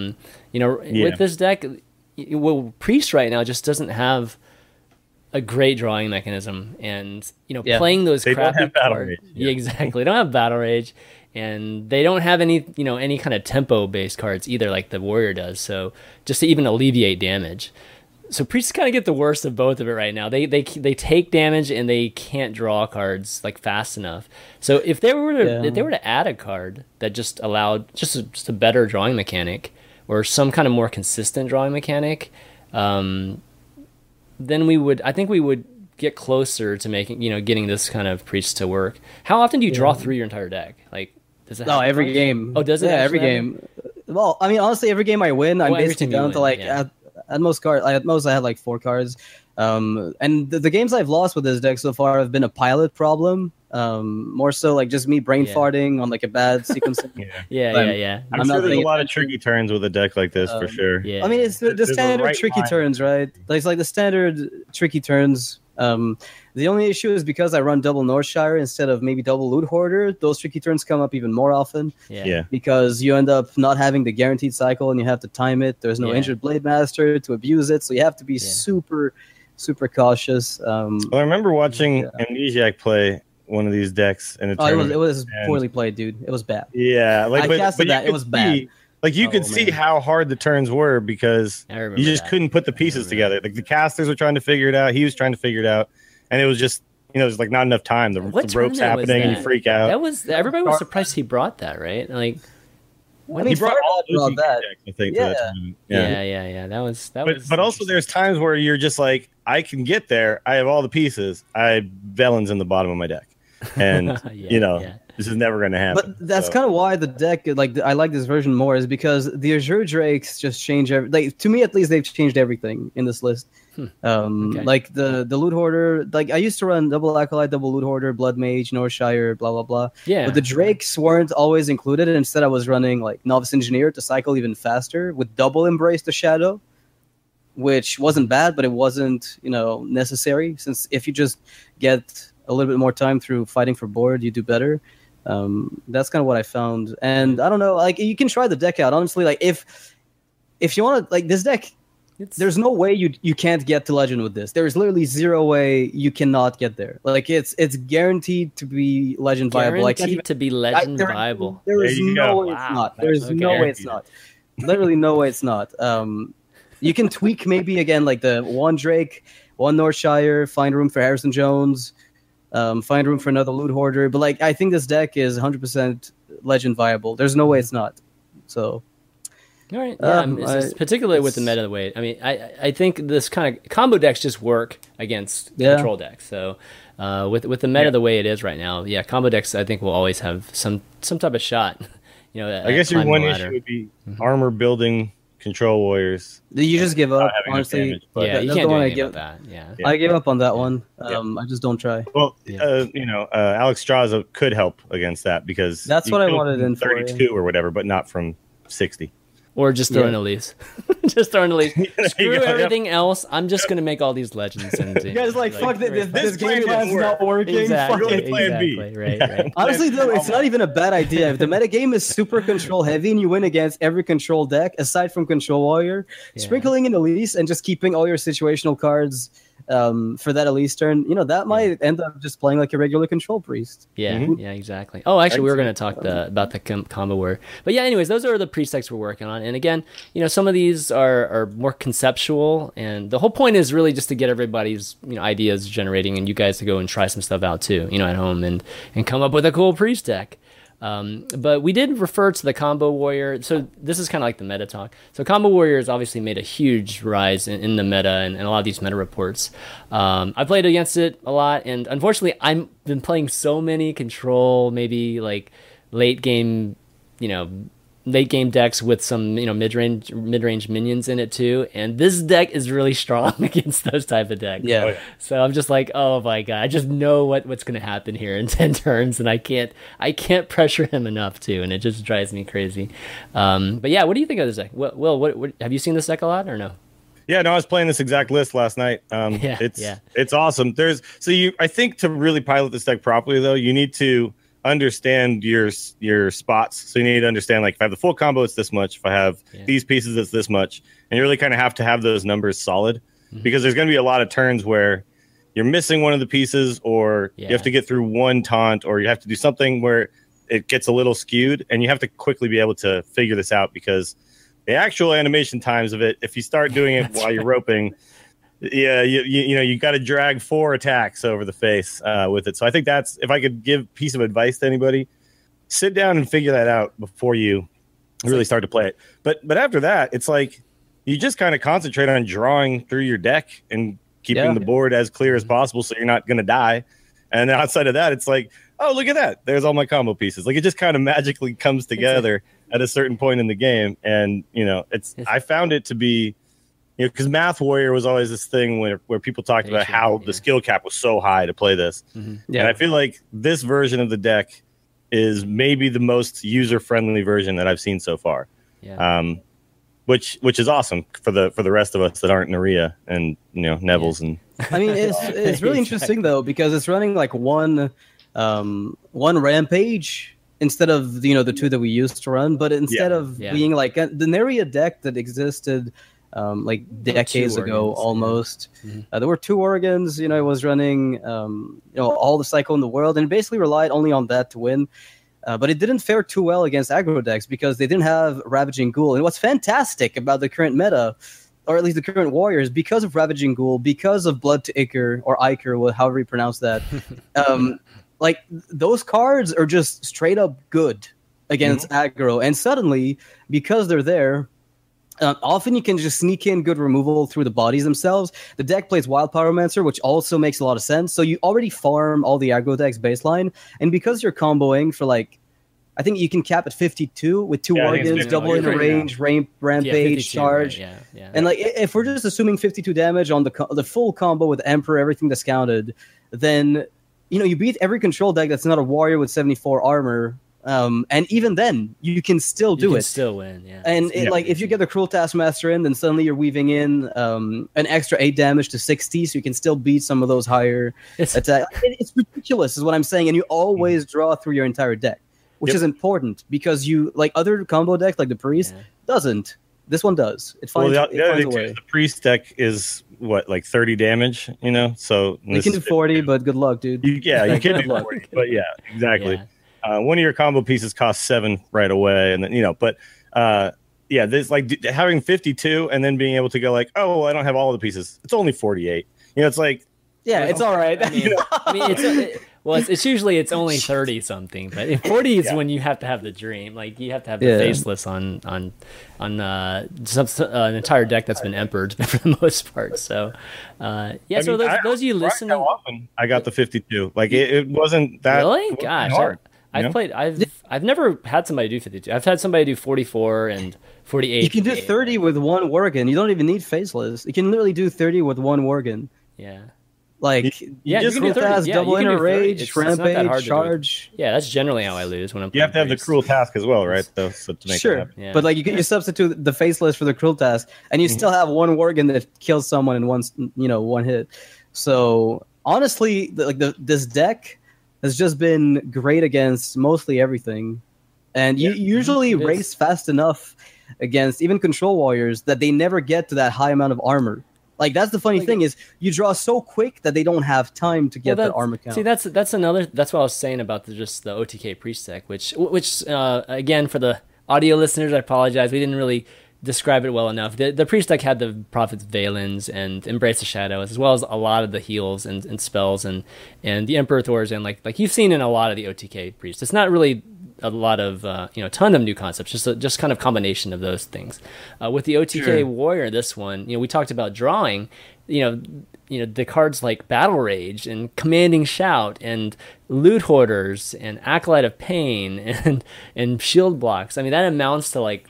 With this deck, Priest right now just doesn't have a great drawing mechanism, and playing those they crappy don't have Battle cards. Rage. Yeah, exactly. They don't have Battle Rage. And they don't have any kind of tempo-based cards either, like the Warrior does. So just to even alleviate damage, so priests kind of get the worst of both of it right now. They take damage and they can't draw cards like fast enough. So if they were to add a card that just allowed just a better drawing mechanic, or some kind of more consistent drawing mechanic, then I think we would get closer to making getting this kind of priest to work. How often do you draw through your entire deck? Like, does it? Every game. Oh, does it? Yeah, every game. Well, I mean, honestly, every game I win, I'm basically down to at most cards. At most, I had like 4 cards. And the games I've lost with this deck so far have been a pilot problem. More so like just me brain farting on like a bad sequence. Yeah. I'm sure there's a lot of tricky turns with a deck like this for sure. Yeah. I mean, it's the standard right tricky line. turns, right? Like, it's like the standard tricky turns The only issue is because I run double Northshire instead of maybe double Loot Hoarder, those tricky turns come up even more often. Yeah. Because you end up not having the guaranteed cycle and you have to time it. There's no injured Blade Master to abuse it, so you have to be super, super cautious. Well, I remember watching Amnesiac play one of these decks in a tournament. It was poorly played, dude. It was bad. Yeah, like I casted that. It was bad. Like you could see how hard the turns were because you just couldn't put the pieces together. Like the casters were trying to figure it out, he was trying to figure it out, and it was just there's like not enough time. The rope's happening and you freak out. That was everybody was surprised he brought that, right? Like he brought all that. I think. Yeah. That was. But also, there's times where you're just like, I can get there. I have all the pieces. I have Velens in the bottom of my deck, and this is never going to happen. But that's kind of why the deck, I like this version more, is because the Azure Drakes just change to me at least, they've changed everything in this list. Like the Loot Hoarder, like I used to run double Acolyte, double Loot Hoarder, Blood Mage, Northshire, blah blah blah. Yeah. But the Drakes weren't always included, and instead I was running like Novice Engineer to cycle even faster with double Embrace the Shadow, which wasn't bad, but it wasn't necessary, since if you just get a little bit more time through fighting for board, you do better. That's kind of what I found, and I don't know. Like you can try the deck out. Honestly, like if you want to, like this deck, there's no way you can't get to Legend with this. There's literally zero way you cannot get there. Like it's guaranteed to be Legend viable. Like to be Legend viable. There is no way it's not. There's no way it's not. Literally no way it's not. You can tweak maybe again like the one Drake, one Northshire, find room for Harrison Jones. Find room for another Loot Hoarder, but like I think this deck is 100% Legend viable. There's no way it's not. So, all right, particularly with the meta the way. I mean, I think this kind of combo decks just work against control decks. So, with the meta the way it is right now, combo decks I think will always have some type of shot. I guess your one issue would be armor building Control Warriors. You just give up, honestly. You can't do anything about that. Yeah. I gave up on that one. I just don't try. Well, Alex Straza could help against that because that's what I wanted in 32 or whatever, but not from 60. Or just throw in Elise. Just throw in Elise. Screw everything else. I'm just going to make all these legends. And you guys fuck this game plan's not working. Exactly. Plan B. Right. Honestly, though, it's not even a bad idea. If the metagame is super control heavy and you win against every control deck, aside from Control Warrior, sprinkling in Elise and just keeping all your situational cards for that Elise turn, that might end up just playing like a regular control priest. Yeah, exactly. Oh, actually, we were going to talk about the combo word. But yeah, anyways, those are the priest decks we're working on. And again, some of these are more conceptual, and the whole point is really just to get everybody's ideas generating, and you guys to go and try some stuff out too, at home, and come up with a cool priest deck. But we did refer to the Combo Warrior. So this is kind of like the meta talk. So Combo Warrior has obviously made a huge rise in the meta and a lot of these meta reports. I played against it a lot, and unfortunately I've been playing so many control, maybe like late game decks with some mid-range minions in it too, and this deck is really strong against those type of decks. So I'm just like, oh my god, I just know what's going to happen here in 10 turns, and I can't pressure him enough too, and it just drives me crazy. But yeah, what do you think of this deck? Will, what have you seen this deck a lot or no? Yeah, no, I was playing this exact list last night. It's awesome. I think to really pilot this deck properly though, you need to understand your spots. So you need to understand, like, if I have the full combo, it's this much. If I have these pieces, it's this much. And you really kind of have to have those numbers solid, because there's going to be a lot of turns where you're missing one of the pieces, or you have to get through one taunt, or you have to do something where it gets a little skewed, and you have to quickly be able to figure this out, because the actual animation times of it, if you start doing it while you're roping, you got to drag 4 attacks over the face with it. So I think that's, if I could give a piece of advice to anybody, sit down and figure that out before you really start to play it. But after that, it's like you just kind of concentrate on drawing through your deck and keeping the board as clear as possible, so you're not going to die. And outside of that, it's like, oh, look at that. There's all my combo pieces. Like, it just kind of magically comes together at a certain point in the game. And, I found it to be, because Math Warrior was always this thing where people talked about how the skill cap was so high to play this. And I feel like this version of the deck is maybe the most user-friendly version that I've seen so far. which is awesome for the rest of us that aren't Naria and Neville's and. I mean, it's really interesting though, because it's running like one rampage instead of the two that we used to run, but instead of being like the Naria deck that existed like decades ago almost. There were 2 Organs. It was running all the cycle in the world, and basically relied only on that to win. But it didn't fare too well against aggro decks because they didn't have Ravaging Ghoul. And what's fantastic about the current meta, or at least the current Warriors, because of Ravaging Ghoul, because of Blood to Ichor, or Ichor, however you pronounce that, like those cards are just straight up good against aggro. And suddenly, because they're there, often you can just sneak in good removal through the bodies themselves. The deck plays Wild Pyromancer, which also makes a lot of sense. So you already farm all the aggro decks baseline, and because you're comboing for like, I think you can cap at 52 with 2 Organs, double in range, rampage, charge, right, and like if we're just assuming 52 damage on the full combo with Emperor, everything discounted, then you beat every control deck that's not a warrior with 74 armor. And even then, you can still do it. Still win, yeah. And if you get the Cruel Taskmaster in, then suddenly you're weaving in an extra 8 damage to 60, so you can still beat some of those higher attacks. It's ridiculous, is what I'm saying. And you always draw through your entire deck, which is important because you like other combo decks like the Priest doesn't. This one does. It finds, the it finds a way. The Priest deck is what, like 30 damage, So you can do 40, but good luck, dude. You can do 40, but exactly. Yeah. One of your combo pieces costs 7 right away, and then there's like having 52 and then being able to go like, oh, well, I don't have all the pieces. It's only 48. It's like, it's all right. I mean, it's usually it's only 30 something, but 40 is when you have to have the dream. Like you have to have the faceless on an entire deck that's been empered for the most part. So so those of you listening, how often I got the 52. Like it wasn't that really. Gosh, hard. I've never had somebody do 52. I've had somebody do 44 and 48. You can do 30 with 1 Worgen. You don't even need faceless. You can literally do 30 with 1 Worgen. Yeah. Like you just Cruel Task, double inner rage, rampage, charge. Yeah, that's generally how I lose when I'm. You have to have the Cruel Task as well, right? So to make sure, but like you substitute the faceless for the Cruel Task, and you still have 1 Worgen that kills someone in one hit. So honestly, this deck has just been great against mostly everything, and you usually race fast enough against even control warriors that they never get to that high amount of armor. Like that's the funny thing is you draw so quick that they don't have time to get that armor count. See, that's what I was saying about the OTK Priest deck, which again for the audio listeners, I apologize, we didn't really describe it well enough. The Priest deck had the Prophet's Valens and Embrace the Shadows, as well as a lot of the heals and spells and the Emperor Thors, and like you've seen in a lot of the OTK Priest. It's not really a lot of ton of new concepts, just kind of combination of those things. With the OTK Warrior, this one, we talked about drawing, the cards like Battle Rage and Commanding Shout and Loot Hoarders and Acolyte of Pain and Shield Blocks. I mean, that amounts to like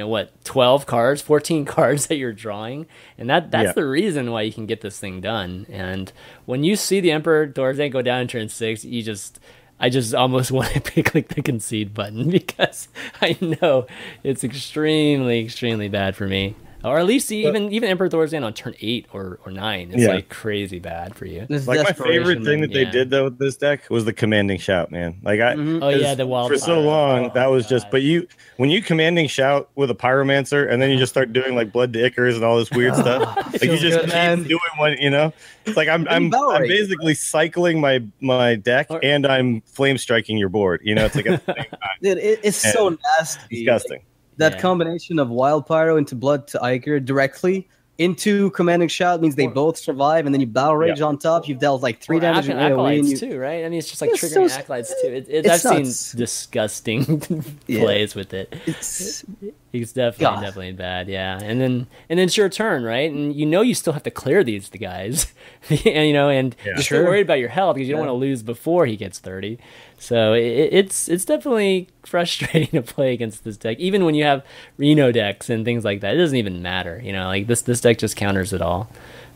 12 cards, 14 cards that you're drawing, and that's the reason why you can get this thing done. And when you see the Emperor Thors go down in turn 6, I just almost want to click the concede button because I know it's extremely, extremely bad for me. Or at least even Emperor Thors on turn 8 or 9. It's like crazy bad for you. Like my favorite thing that they did though with this deck was the Commanding Shout, man. Like the wild for so long that was just. But when you Commanding Shout with a Pyromancer and then you just start doing like Blood to Ichors and all this weird stuff, like you just keep doing what It's like I'm basically cycling my deck and I'm flame striking your board. It's like at the same time. Dude, it's so nasty. Disgusting. That combination of Wild Pyro into Blood to Ichor directly into Commanding Shout means they both survive, and then you Battle Rage on top. You've dealt like 3 damage in AoE. Too, right? I mean, it's just like triggering Acolytes too. I've seen disgusting plays with it. It's definitely bad, yeah. And then it's your turn, right? And you still have to clear the guys, and you're still worried about your health because you don't want to lose before he gets 30. So it's definitely frustrating to play against this deck, even when you have Reno decks and things like that. It doesn't even matter, like this deck just counters it all.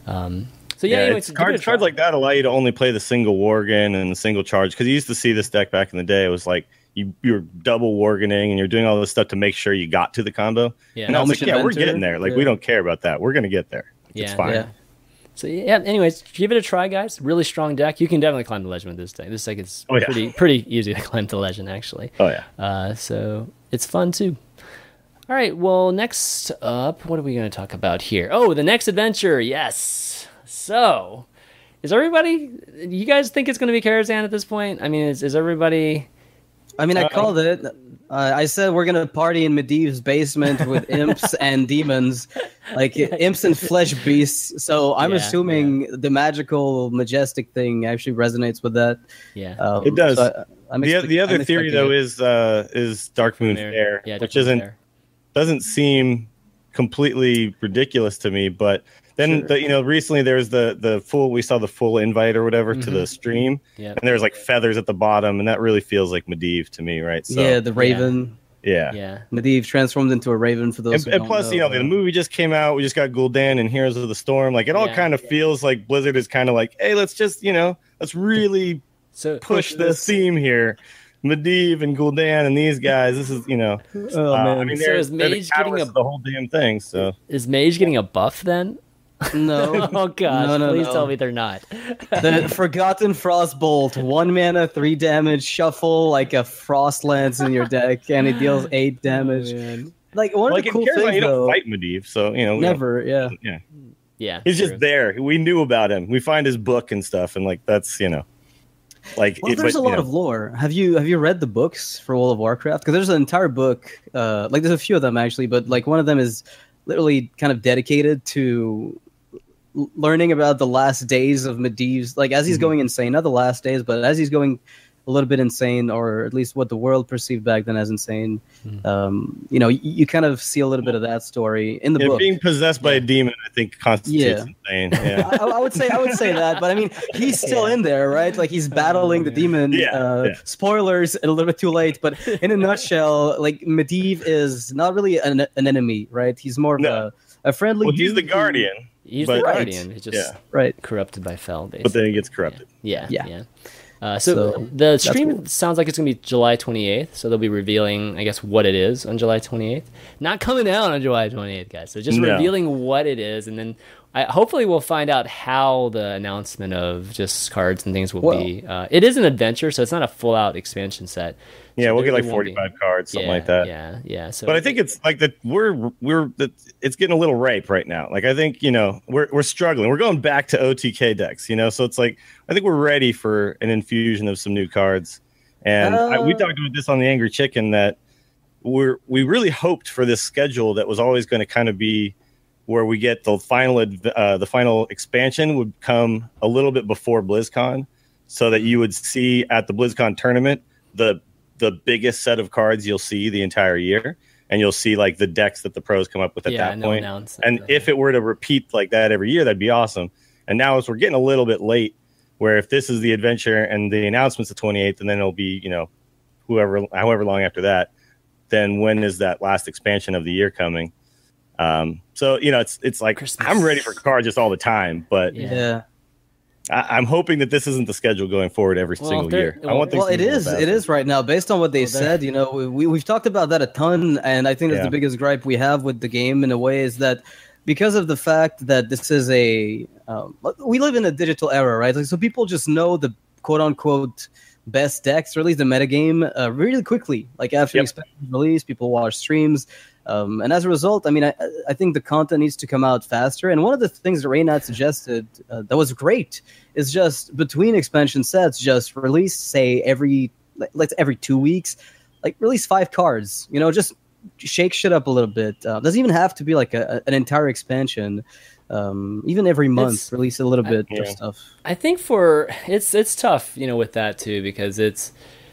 Cards like that allow you to only play the single Worgen and the single charge, because you used to see this deck back in the day. It was like you're double warganing and you're doing all this stuff to make sure you got to the combo. Yeah. And now it's like, Helmish we're Inventor. getting there. Like, Yeah. we don't care about that. We're going to get there. It's Yeah. fine. Yeah. So yeah. Anyways, give it a try, guys. Really strong deck. You can definitely climb the legend with this deck. This deck is Oh, yeah. pretty easy to climb the legend, actually. Oh, yeah. So it's fun too. All right. Well, next up, what are we going to talk about here? Oh, the next adventure. Yes. So, is everybody? You guys think it's going to be Karazhan at this point? I mean, is everybody? I mean, I called it. I said we're gonna party in Medivh's basement with imps and demons, like imps and flesh beasts. So I'm Yeah, assuming the magical, majestic thing actually resonates with that. Yeah. It does. So The other I'm theory, expecting though, it. is Dark Moon Fair. Fair, Yeah, which definitely fair. doesn't seem completely ridiculous to me. But then, Sure. recently there's we saw the full invite or whatever to the stream, Yeah. and there's like feathers at the bottom, and that really feels like Medivh to me, right? So, yeah, the Raven. yeah. Yeah. Medivh transformed into a Raven for those. And plus, the movie just came out. We just got Gul'dan and Heroes of the Storm. Like, it all Yeah. kind of feels like Blizzard is kind of like, hey, let's just, let's really So push this theme here. Medivh and Gul'dan and these guys. This is, Oh man, I mean, So they're, is they're the Mage getting catalyst of the whole damn thing. So Is Mage getting a buff then? no. Oh gosh, No, please no. tell me they're not. The Forgotten Frostbolt, 1 mana, 3 damage, shuffle like a Frost Lance in your deck, and it deals 8 damage. Like one of like the in cool Karazhan, things, you don't though. fight Medivh. So we don't- Never, yeah. yeah, Yeah. he's true. just there. We knew about him. We find his book and stuff, and like that's like. Well, there's a lot of lore. Have you read the books for World of Warcraft? Because there's an entire book. Like there's a few of them actually, but like one of them is literally kind of dedicated to learning about the last days of Medivh's. Like as he's going insane, not the last days, but as he's going a little bit insane, or at least what the world perceived back then as insane. You kind of see a little bit of that story in the book. Being possessed by a demon, I think, constitutes insane. Yeah. I would say that, but I mean, he's still in there, right? Like he's battling the demon. Yeah. Spoilers, a little bit too late, but in a nutshell, like Medivh is not really an enemy, right? He's more of a friendly. Well, he's the dude. guardian, He's but- the Right. guardian. He's just Yeah. right? corrupted by Fel, basically. but then he gets corrupted. Yeah. Yeah. So the stream cool. sounds like it's going to be July 28th. So they'll be revealing, I guess, what it is on July 28th. Not coming out on July 28th, guys. So just No. revealing what it is. And then hopefully we'll find out how the announcement of just cards and things will be. It is an adventure, so it's not a full out expansion set. Yeah, So we'll get there like won't be- 45 cards, something Yeah, like that. Yeah. So, But I think it's like that it's getting a little ripe right now. Like I think we're struggling. We're going back to OTK decks. So it's like I think we're ready for an infusion of some new cards. And we talked about this on the Angry Chicken that we really hoped for this schedule that was always going to kind of be where we get the final expansion would come a little bit before BlizzCon, so that you would see at the BlizzCon tournament the biggest set of cards you'll see the entire year, and you'll see like the decks that the pros come up with at that and they'll point. announce And that. if it were to repeat like that every year, that'd be awesome. And now as we're getting a little bit late, where if this is the adventure and the announcement's the 28th, and then it'll be however long after that, then when is that last expansion of the year coming? So it's like Christmas. I'm ready for cards just all the time, but Yeah. I'm hoping that this isn't the schedule going forward every Well, single they're- year. I well, want things Well, to it be more is. It faster. is right now, based on what they said. We've talked about that a ton, and I think that's Yeah. the biggest gripe we have with the game in a way is that because of the fact that this is we live in a digital era, right? Like, so people just know the quote unquote best decks, or at least the metagame, really quickly. Like after Yep. expansion release, people watch streams. And as a result, I mean, I think the content needs to come out faster. And one of the things that Reynad suggested that was great is just between expansion sets, just release, say, every 2 weeks, like release 5 cards. Just shake shit up a little bit. Doesn't even have to be like an entire expansion. Even every month, It's- release a little bit yeah. of stuff. I think it's tough, with that too, because it's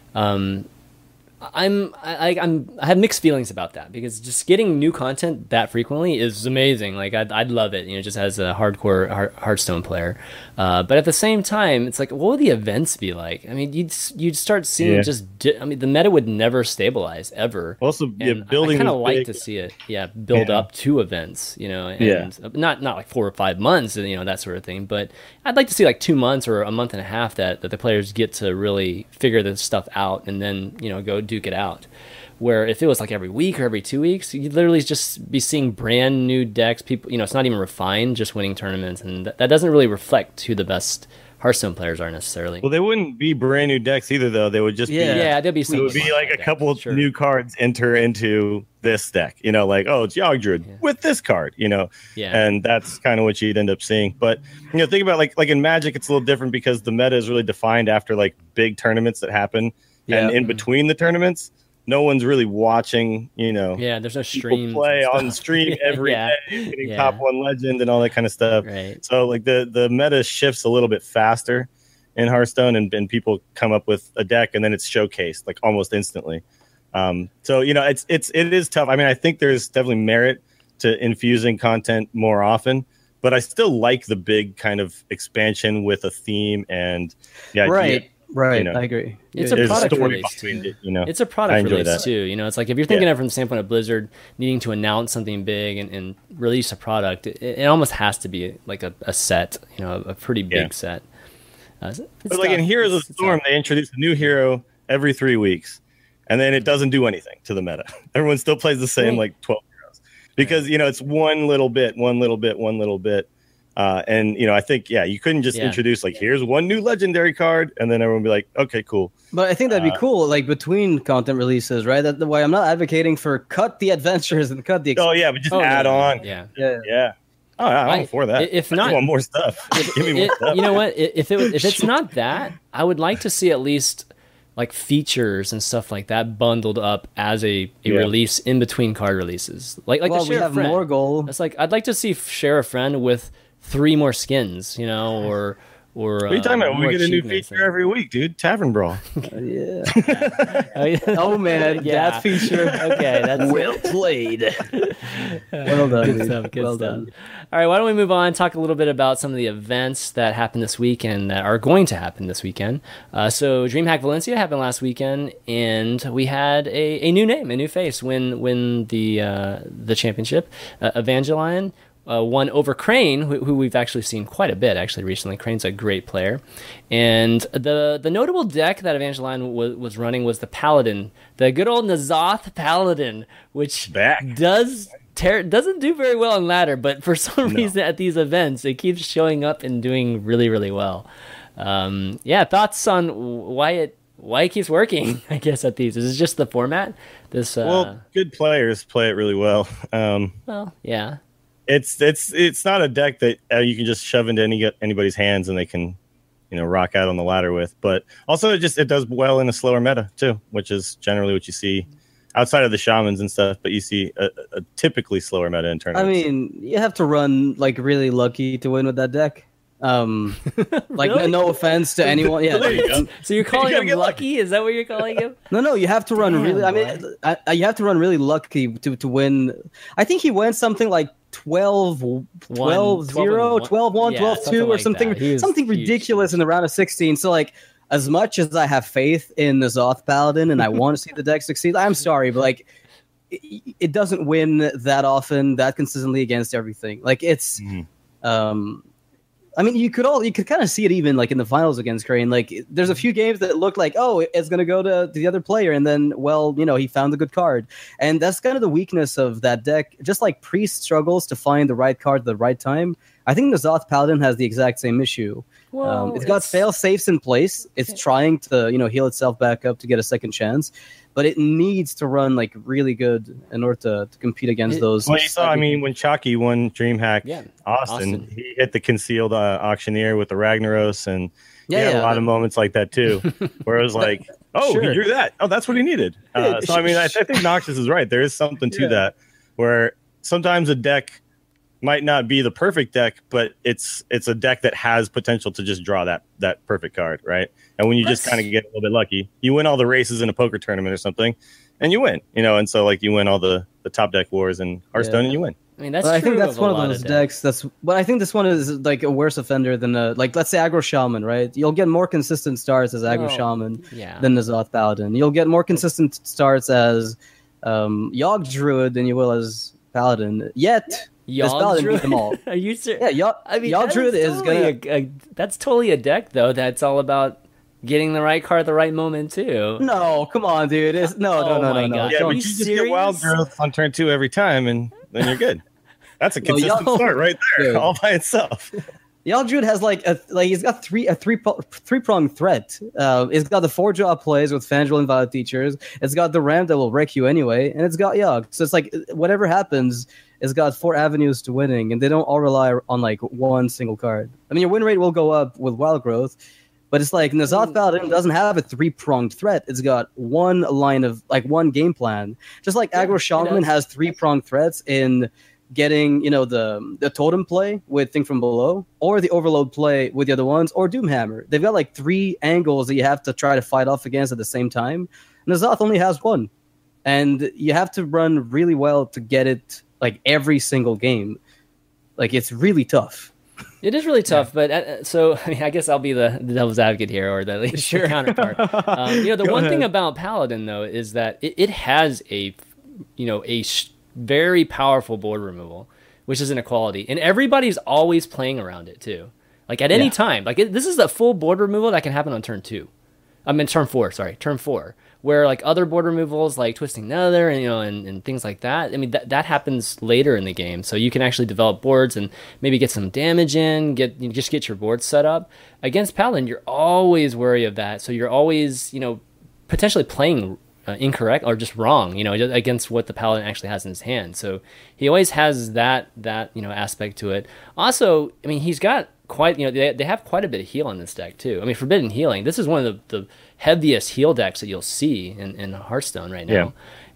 I have mixed feelings about that, because just getting new content that frequently is amazing. Like I'd love it, just as a hardcore Hearthstone player. But at the same time, it's like, what would the events be like? I mean, you'd start seeing Yeah. the meta would never stabilize ever. Also, And building I kind of was like big. to see it, build Yeah. up to events, and Yeah. not like 4 or 5 months, that sort of thing. But I'd like to see like 2 months or a month and a half that the players get to really figure this stuff out, and then go duke it out. Where if it was like every week or every 2 weeks, you'd literally just be seeing brand new decks. People, it's not even refined, just winning tournaments, and that doesn't really reflect who the best Hearthstone players are necessarily. Well, they wouldn't be brand new decks either, though. They would just be there'd be it would be like a couple sure. new cards enter into this deck. Like, oh, it's Yogg Druid with this card. And that's kind of what you'd end up seeing. But think about like in Magic, it's a little different because the meta is really defined after like big tournaments that happen, and in between the tournaments, no one's really watching, there's no stream play on stream every day, getting top 1 legend and all that kind of stuff. Right. So like the meta shifts a little bit faster in Hearthstone, and people come up with a deck and then it's showcased like almost instantly. So it is tough. I mean, I think there's definitely merit to infusing content more often, but I still like the big kind of expansion with a theme and the idea. Right, I agree. It's a product release too. It's a product release too. It's like if you're thinking of it from the standpoint of Blizzard needing to announce something big and release a product, it almost has to be like a set, a pretty big set. But like in Heroes of the Storm, they introduce a new hero every 3 weeks, and then it doesn't do anything to the meta. Everyone still plays the same like 12 heroes because it's one little bit. And I think you couldn't just introduce like here's one new legendary card and then everyone would be like, okay, cool. But I think that'd be cool, like between content releases, right? That's why I'm not advocating for cut the adventures and cut the. But just add on. Yeah. Oh, I'm for that. If not, I want more stuff. Give me more stuff. You know what? If it's not that, I would like to see at least like features and stuff like that bundled up as a release in between card releases. Like the we have more goal. It's like I'd like to see Share a Friend with 3 more skins, or what are you talking about? We get a new feature every week, dude. Tavern Brawl. Oh man, that feature. Okay, that's well played. Well done. Good stuff. Good stuff. All right, why don't we move on? Talk a little bit about some of the events that happened this week and that are going to happen this weekend. So DreamHack Valencia happened last weekend, and we had a new name, a new face win the championship. Evangeline won over Crane, who we've actually seen quite a bit actually recently. Crane's a great player, and the notable deck that Evangeline was running was the Paladin, the good old N'Zoth Paladin, which doesn't do very well in ladder, but for some reason at these events it keeps showing up and doing really, really well. Thoughts on why it keeps working? I guess at these, is it just the format? Good players play it really well. It's not a deck that you can just shove into anybody's hands and they can, rock out on the ladder with. But also, it does well in a slower meta too, which is generally what you see outside of the shamans and stuff. But you see a typically slower meta in tournaments. I mean, you have to run like really lucky to win with that deck. Really? No offense to anyone. Yeah. There you go. So you're calling him lucky? Is that what you're calling him? No. You have to run really. I mean, you have to run really lucky to win. I think he went something like 12-0, 12-1, 12-2, or something ridiculous in the round of 16. So like, as much as I have faith in the N'Zoth Paladin and I want to see the deck succeed, I'm sorry, but like, it doesn't win that often, that consistently against everything. Like it's. I mean, you could kind of see it even like in the finals against Crane. Like, there's a few games that look like, oh, it's going to go to the other player, and then, he found a good card, and that's kind of the weakness of that deck. Just like Priest struggles to find the right card at the right time, I think the N'Zoth Paladin has the exact same issue. It's got fail safes in place. It's trying to heal itself back up to get a second chance, but it needs to run like really good in order to compete against those. Well, you saw, I mean, when Chalky won DreamHack Austin, he hit the concealed auctioneer with the Ragnaros, and he had a lot of moments like that too, where it was like, oh, he drew that. Oh, that's what he needed. So I mean, I think Noxious is right. There is something to that, where sometimes a deck might not be the perfect deck, but it's a deck that has potential to just draw that perfect card, right? And when you just kind of get a little bit lucky, you win all the races in a poker tournament or something, and you win, and so like you win all the top deck wars in Hearthstone, and you win. I mean, I think that's one of those decks. But I think this one is like a worse offender than like, let's say Aggro Shaman, right? You'll get more consistent starts as Aggro Shaman than the N'Zoth Paladin. You'll get more consistent starts as Yogg Druid than you will as Paladin. Yet this Paladin beat them all. Are you serious? Yeah, Yogg Druid is that's totally a deck though. That's all about getting the right card at the right moment too. No, come on, dude. No. my No. God. Yeah, Are but you you just serious? get wild growth on turn 2 every time, and then you're good. That's a consistent start right there, Dude. all by itself. Yal Druid has he's got three pronged threat. It's got the 4-drop plays with Fangirl and Violet Teachers. It's got the Ram that will wreck you anyway, and it's got Yogg. So it's like whatever happens, it's got 4 avenues to winning, and they don't all rely on like one single card. I mean, your win rate will go up with Wild Growth, but it's like N'Zoth Paladin doesn't have a 3-pronged threat. It's got one line of one game plan. Just like Aggro Shaman has 3-pronged threats in getting, the totem play with Think From Below, or the overload play with the other ones, or Doomhammer. They've got like 3 angles that you have to try to fight off against at the same time. N'Zoth only has 1. And you have to run really well to get it like every single game. Like, it's really tough. It is really tough, but so I mean, I guess I'll be the devil's advocate here, or the the counterpart. The one thing about Paladin though is that it has a very powerful board removal, which is an equality, and everybody's always playing around it too. Like at any time, this is a full board removal that can happen on turn 2. I mean turn 4. Sorry, turn 4. Where like other board removals like Twisting Nether and things like that, I mean that happens later in the game, so you can actually develop boards and maybe get some damage in, just get your board set up. Against Paladin, you're always wary of that, so you're always potentially playing incorrect or just wrong, against what the Paladin actually has in his hand. So he always has that aspect to it. Also, I mean he's got quite they have quite a bit of heal on this deck too. I mean Forbidden Healing, this is one of the heaviest heal decks that you'll see in Hearthstone right now.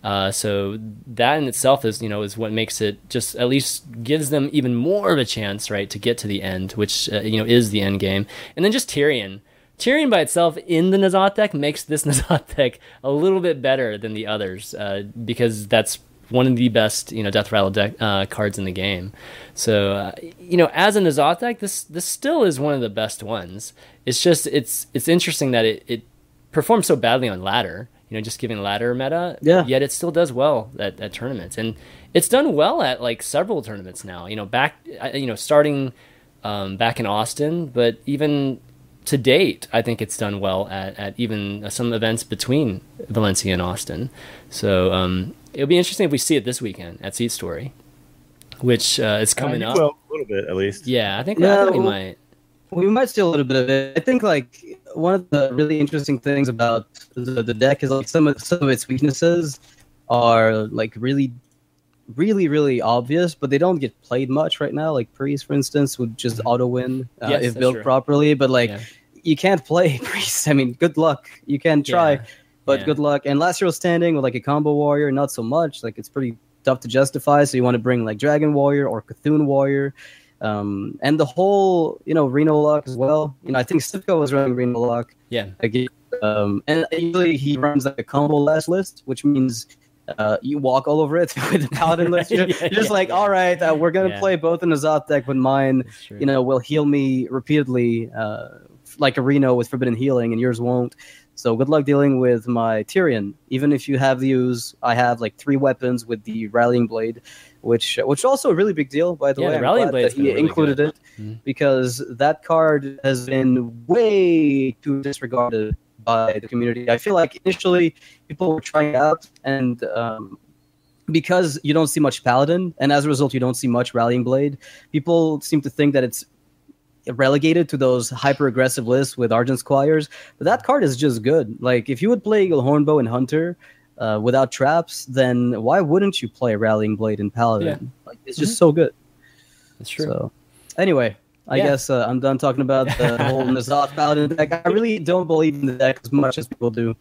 So that in itself is what makes it just at least gives them even more of a chance, right, to get to the end, which is the end game. And then just Tirion by itself in the N'Zoth deck makes this N'Zoth deck a little bit better than the others, because that's one of the best Death Rattle deck cards in the game. So as a N'Zoth deck, this still is one of the best ones. It's just it's interesting that it performs so badly on ladder, just giving ladder meta, yet it still does well at tournaments, and it's done well at like several tournaments now, starting back in Austin, but even to date I think it's done well at even some events between Valencia and Austin. So it'll be interesting if we see it this weekend at Seat Story, which is coming up. Well, a little bit at least. Yeah, I think we might. We might steal a little bit of it. I think like one of the really interesting things about the deck is like some of its weaknesses are like really, really, really obvious, but they don't get played much right now. Like Priest, for instance, would just auto win if built properly. But like you can't play Priest. I mean, good luck. You can try, but good luck. And Last Hero Standing with like a combo warrior, not so much. Like it's pretty tough to justify. So you want to bring like Dragon Warrior or Cthulhu Warrior. And the whole, Reno Lock as well. I think Sivko was running Reno Lock. Yeah. And usually he runs like a combo last list, which means you walk all over it with the Paladin list. You're just like, all right, we're going to play both in the N'Zoth deck, but mine, will heal me repeatedly like a Reno with Forbidden Healing, and yours won't. So good luck dealing with my Tirion. Even if you have these, I have like 3 weapons with the Rallying Blade, which also a really big deal, by the way. The Rallying Blade, he really included it because that card has been way too disregarded by the community. I feel like initially people were trying it out, and because you don't see much Paladin, and as a result you don't see much Rallying Blade, people seem to think that it's relegated to those hyper aggressive lists with Argent Squires, but that card is just good. Like if you would play Eagle Hornbow and Hunter without traps, then why wouldn't you play Rallying Blade and Paladin? Like it's just so good. That's true. So anyway, I guess I'm done talking about the whole N'Zoth Paladin deck. I really don't believe in the deck as much as people do.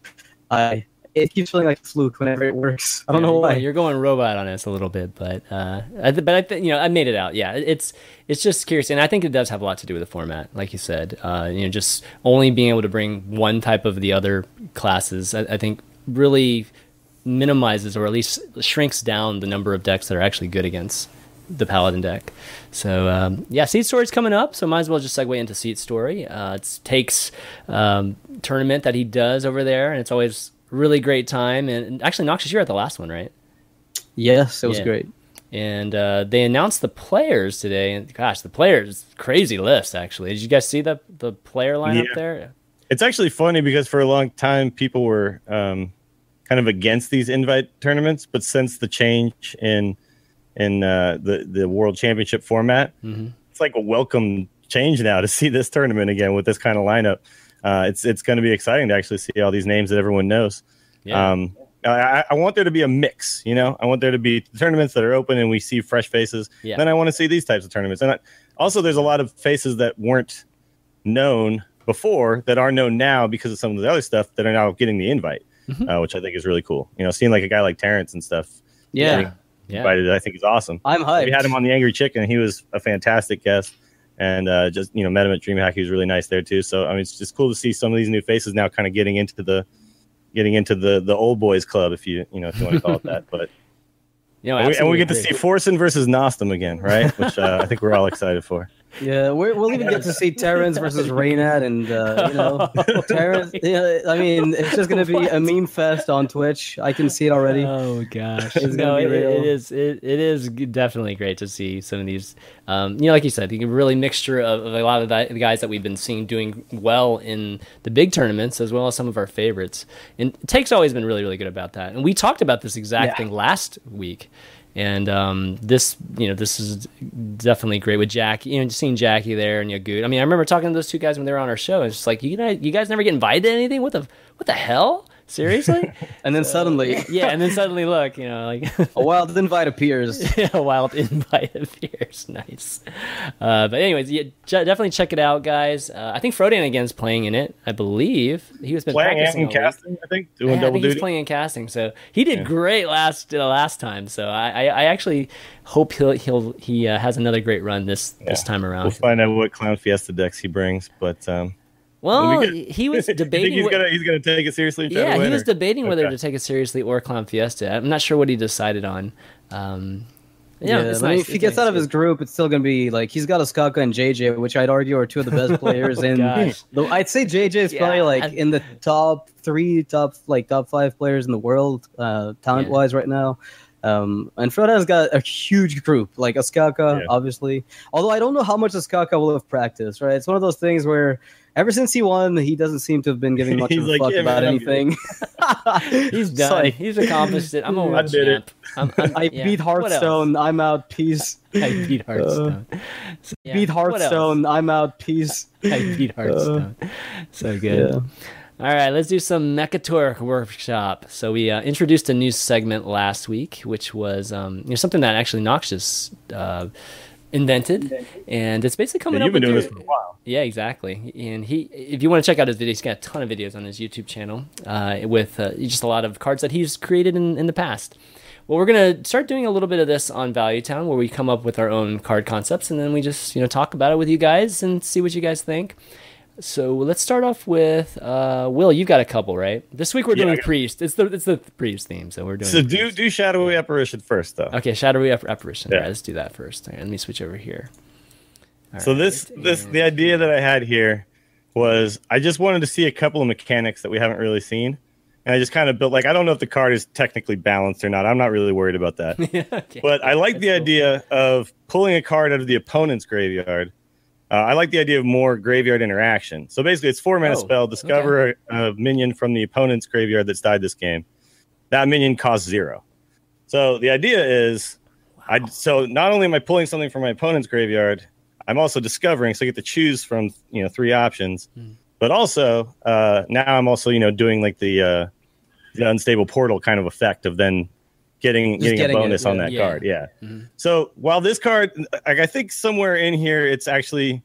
It keeps feeling like a fluke whenever it works. I don't know why. You're going robot on us a little bit, but I think I made it out. Yeah, it's just curious, and I think it does have a lot to do with the format, like you said. Just only being able to bring one type of the other classes, I think, really minimizes or at least shrinks down the number of decks that are actually good against the Paladin deck. So Seat Story's coming up, so might as well just segue into Seat Story. It's Take's tournament that he does over there, and it's always really great time. And actually, Noxious, you were at the last one, right? Yes, it was great. And they announced the players today, and gosh, the players, crazy list actually. Did you guys see the player lineup there? It's actually funny because for a long time people were kind of against these invite tournaments, but since the change in the World Championship format, it's like a welcome change now to see this tournament again with this kind of lineup. It's going to be exciting to actually see all these names that everyone knows. Yeah. I want there to be a mix, I want there to be tournaments that are open and we see fresh faces. Yeah. Then I want to see these types of tournaments. And also there's a lot of faces that weren't known before that are known now because of some of the other stuff that are now getting the invite, which I think is really cool. Seeing like a guy like Terrence and stuff. Yeah. Invited, I think is awesome. I'm hyped. We had him on the Angry Chicken. He was a fantastic guest. And met him at DreamHack. He was really nice there too. So I mean, it's just cool to see some of these new faces now kind of getting into the old boys club, if you want to call it that. But and we get to see Forsen versus Nostum again, right? Which I think we're all excited for. Yeah, we'll even get to see Terrence versus Reynad, and Terrence. Yeah, I mean, it's just going to be a meme fest on Twitch. I can see it already. Oh gosh, it is definitely great to see some of these. Like you said, the really mixture of a lot of the guys that we've been seeing doing well in the big tournaments, as well as some of our favorites. And Take's always been really, really good about that. And we talked about this exact thing last week. And this is definitely great with Jackie. Seeing Jackie there and Yagut. I mean, I remember talking to those two guys when they were on our show. It's just like, you guys never get invited to anything. What the hell? Seriously? And then suddenly, look, a wild invite appears. A wild invite appears. Nice. But anyways, definitely check it out, guys. I think Frodan again is playing in it. I believe he was been playing practicing and casting. I think doing double duty. He's playing and casting, so he did great last time. So I actually hope he has another great run this time around. We'll find out what Clown Fiesta decks he brings, but. Well, he was debating. He's gonna take it seriously. He was debating whether to take it seriously or Clown Fiesta. I'm not sure what he decided on. It's nice. If he gets out of his group, it's still gonna be like he's got Askaka and JJ, which I'd argue are two of the best players. I'd say JJ is probably like in the top 5 players in the world, talent wise right now. And Frodan's got a huge group, like Askaka, obviously. Although I don't know how much Askaka will have practiced, right? It's one of those things where ever since he won, he doesn't seem to have been giving much of a fuck about anything. He's done. He's accomplished it. I'm a world champ. I beat Hearthstone. I'm out. Peace. I beat Hearthstone. Beat Hearthstone. I'm out. Peace. I beat Hearthstone. So good. Yeah. All right, let's do some Mechaturk workshop. So we introduced a new segment last week, which was something that actually Noxious invented, and it's basically coming up. You've been doing this for a while. Yeah, exactly. And if you want to check out his videos, he's got a ton of videos on his YouTube channel with just a lot of cards that he's created in the past. Well, we're going to start doing a little bit of this on Value Town, where we come up with our own card concepts, and then we just talk about it with you guys and see what you guys think. So let's start off with Will. You've got a couple, right? This week we're doing Priest. It's the Priest theme, so we're doing. So do Shadowy Apparition first, though. Okay, Shadowy Apparition. Yeah. All right, let's do that first. All right, let me switch over here. So the idea that I had here was I just wanted to see a couple of mechanics that we haven't really seen, and I just kind of built I don't know if the card is technically balanced or not. I'm not really worried about that. Okay. But I like the idea of pulling a card out of the opponent's graveyard. I like the idea of more graveyard interaction. So basically, it's 4-mana spell. Discover a minion from the opponent's graveyard that's died this game. That minion costs 0. So the idea is, so not only am I pulling something from my opponent's graveyard, I'm also discovering. So I get to choose from 3 options. But also now I'm also doing like the unstable portal kind of effect of then getting a bonus on that card. Yeah. Mm-hmm. So while this card, I think somewhere in here, it's actually,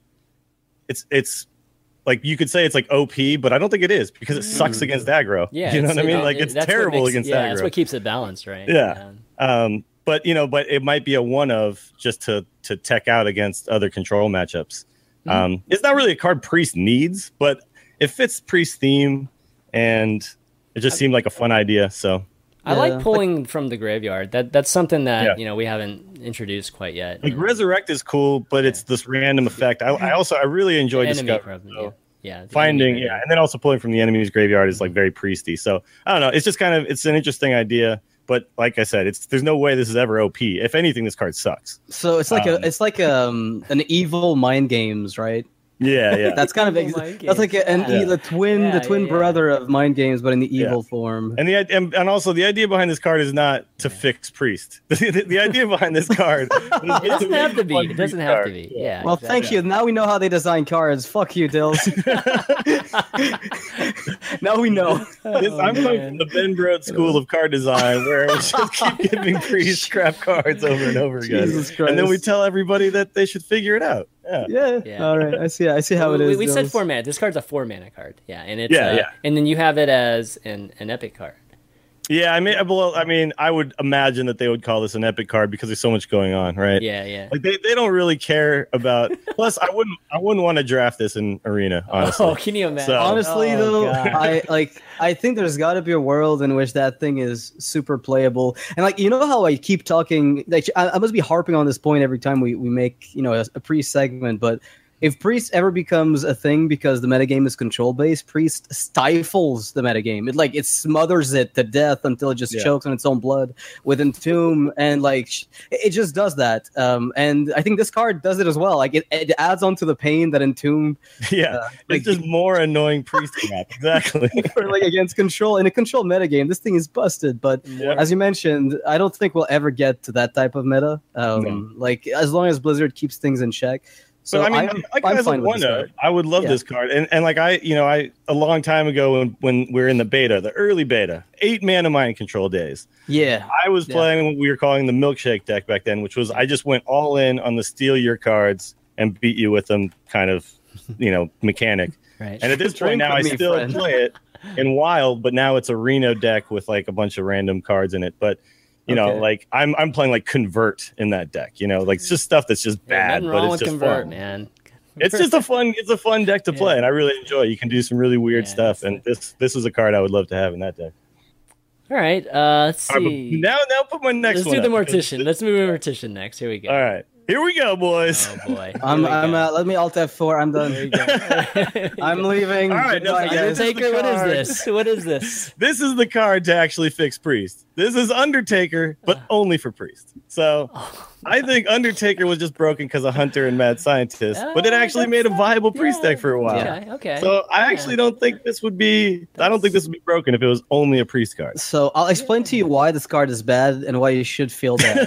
it's like you could say it's like OP, but I don't think it is because it sucks against aggro. Yeah. You know what I mean? Like it's terrible against aggro. That's what keeps it balanced, right? Yeah. But it might be a one of just to tech out against other control matchups. It's not really a card Priest needs, but it fits Priest theme, and it just seemed like a fun idea. So. I like pulling from the graveyard. That's something that we haven't introduced quite yet. Like Resurrect is cool, but it's this random effect. I really enjoy discovering. Finding and then also pulling from the enemy's graveyard is like very priesty. So I don't know. It's just kind of it's an interesting idea. But like I said, there's no way this is ever OP. If anything, this card sucks. So it's like an evil mind games, right? Yeah. That's kind of that's like the twin brother of Mind Games, but in the evil form. And and also the idea behind this card is not to fix Priest. The idea behind this card it doesn't have to be. It doesn't have to be. Yeah. Well, thank you. Now we know how they design cards. Fuck you, Dills. Now we know. I'm coming from the Ben Brode school of card design, where we just keep giving Priest crap cards over and over again, and then we tell everybody that they should figure it out. Yeah. All right. I see how it is. We said 4 mana. This card's a 4 mana card. Yeah, and it's and then you have it as an epic card. Yeah, I mean, I would imagine that they would call this an epic card because there's so much going on, right? Yeah. Like they don't really care about. Plus, I wouldn't want to draft this in Arena, honestly. Oh, can you imagine? So, honestly, though, I think there's got to be a world in which that thing is super playable. And like, you know how I keep talking, like I must be harping on this point every time we make, a Priest segment, but if Priest ever becomes a thing because the metagame is control based, Priest stifles the metagame. It smothers it to death until it just chokes on its own blood with Entomb, and it just does that. And I think this card does it as well. Like it adds on to the pain that Entomb. Yeah, it's just more annoying Priest crap. Exactly. For against control in a control metagame, this thing is busted. But as you mentioned, I don't think we'll ever get to that type of meta. As long as Blizzard keeps things in check. So but I mean, as a one-up, I would love this card. And I a long time ago when we were in the beta, the early beta, 8 mana mind control days. Yeah. I was playing what we were calling the milkshake deck back then, which was I just went all in on the steal your cards and beat you with them kind of, mechanic. Right. And at this point now I still play it in Wild, but now it's a Reno deck with like a bunch of random cards in it. But I'm playing like Convert in that deck, it's just stuff that's just bad, but it's just Convert, fun. Man. It's just a fun deck to play, and I really enjoy it. You can do some really weird stuff, and this is a card I would love to have in that deck. All right, let's see. Now put my next one. Let's do the Mortician. Let's move to Mortician next. Here we go. All right. Here we go, boys. Oh boy. Let me alt F4. I'm done. There you go. I'm leaving. All right, Undertaker. What is this? What is this? This is the card to actually fix Priest. This is Undertaker, but only for Priest. So I think Undertaker was just broken because of Hunter and Mad Scientist, but it actually made a viable Priest deck for a while. Yeah, okay. So I actually don't think this would be. I don't think this would be broken if it was only a Priest card. So I'll explain to you why this card is bad and why you should feel bad.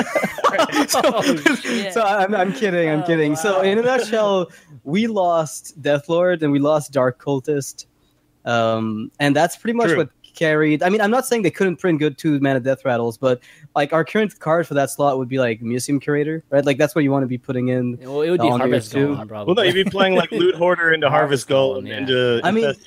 So I'm kidding. I'm kidding. Wow. So in a nutshell, we lost Deathlord and we lost Dark Cultist, and that's pretty much what carried. I mean, I'm not saying they couldn't print good 2-mana Death Rattles, but like our current card for that slot would be like Museum Curator, right? Like that's what you want to be putting in. Well, it would be Harvest Golem, probably. Well, no, you'd be playing like Loot Hoarder into Harvest Golem into.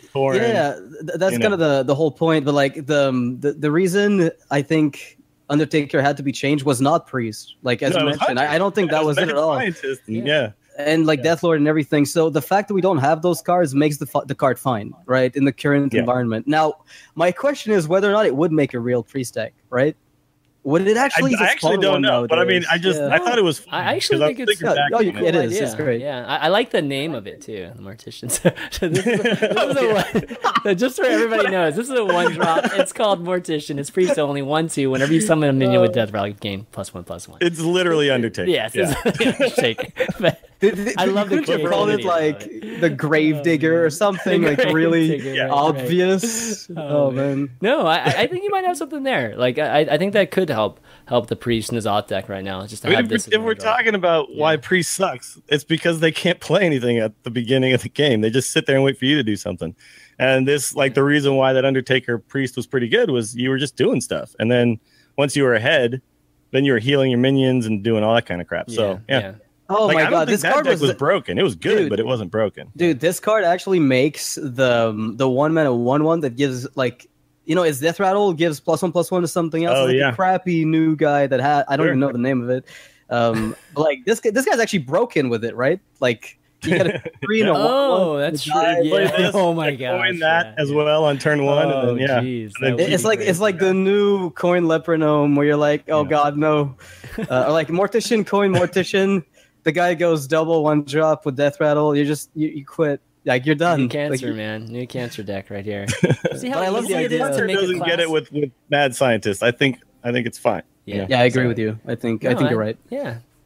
That's kind of the whole point. But like the reason I think Undertaker had to be changed was not Priest, like as you mentioned. I don't think that was it at all. And like Deathlord and everything. So the fact that we don't have those cards makes the card fine, right, in the current environment. Now, my question is whether or not it would make a real Priest deck, right? Would it actually? I actually don't know, nowadays? But I mean, I thought it was. I actually think it's. It is. It's great. Yeah, I like the name of it too, the Mortician. So this is one, just so everybody knows, this is a 1-drop. It's called Mortician. It's Priest only 1/2. Whenever you summon a minion with Death Rattle, you gain +1/+1. It's literally Undertaker. Yes, it's Undertaker. I love the creativity. Call it like the Gravedigger or something like really obvious. Oh man. No, I think you might have something there. Like I think that could help the Priest in his Auth deck right now. Just to have this. If we're talking about why Priest sucks, it's because they can't play anything at the beginning of the game. They just sit there and wait for you to do something. And this, like, the reason why that Undertaker Priest was pretty good was you were just doing stuff, and then once you were ahead, then you were healing your minions and doing all that kind of crap. So yeah. Oh my god, this card was broken. It was good, but it wasn't broken. Dude, this card actually makes the 1-mana 1/1 that gives like. It's Death Rattle gives +1/+1 to something else. A crappy new guy that I don't even know the name of it. But like this guy's actually broken with it, right? Like you got a 3 and a 1. Oh, that's true. Yeah. Oh my god. Coin that as well on turn 1, and then it's like the new coin Lepronome where you're like, oh god, no, or like Mortician coin Mortician. The guy goes double 1-drop with Death Rattle. You quit. Like you're done. New cancer, man. New cancer deck right here. See how I love the idea. Hunter doesn't get it with Mad Scientist. I think it's fine. Yeah, I agree with you. I think you're right. Yeah.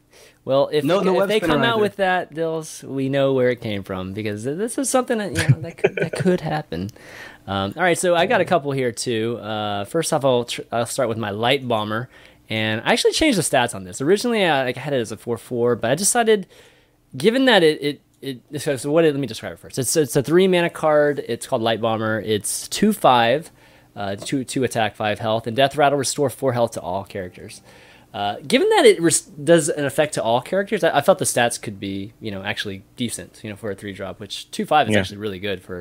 Well, if, No if web they spinner come out either. with that, Dills, we know where it came from because this is something that that could happen. All right, so I got a couple here too. First off, I'll start with my light bomber, and I actually changed the stats on this. Originally, I had it as a 4/4, but I decided, given that let me describe it first. It's a 3-mana card. It's called Light Bomber. It's 2/5, 2 attack, 5 health, and Death Rattle restore 4 health to all characters. Given that it does an effect to all characters, I felt the stats could be, actually decent, for a 3-drop, which 2/5 is actually really good for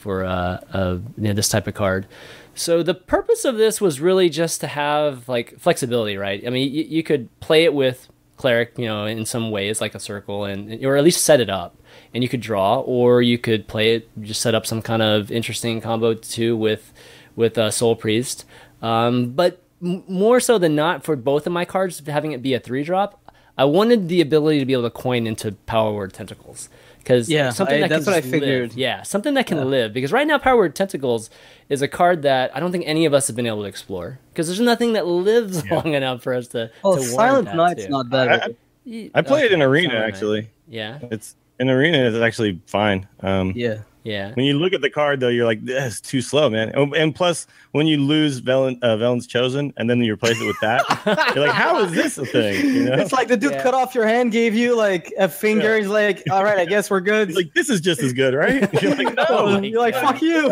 this type of card. So the purpose of this was really just to have like flexibility, right? I mean, you could play it with Cleric, in some ways, like a circle, or at least set it up, and you could draw, or you could play it, just set up some kind of interesting combo too with Soul Priest. But more so than not, for both of my cards, having it be a 3-drop, I wanted the ability to be able to coin into Power Word Tentacles. Because that's what I figured. Yeah, something that can live. Because right now, Power Word Tentacles is a card that I don't think any of us have been able to explore. Because there's nothing that lives long enough for us to. Oh, to Silent Knight's too. not bad. I play it in Arena, Silent actually. Knight. Yeah. It's in Arena. It's actually fine. Yeah. Yeah. When you look at the card, though, you're like, "This is too slow, man." And plus, when you lose Velen's Chosen, and then you replace it with that, you're like, "How is this a thing?" It's like the dude cut off your hand, gave you like a finger. Yeah. He's like, "All right, I guess we're good." He's like, "This is just as good, right?" You're like, "No." You're like, "Fuck you."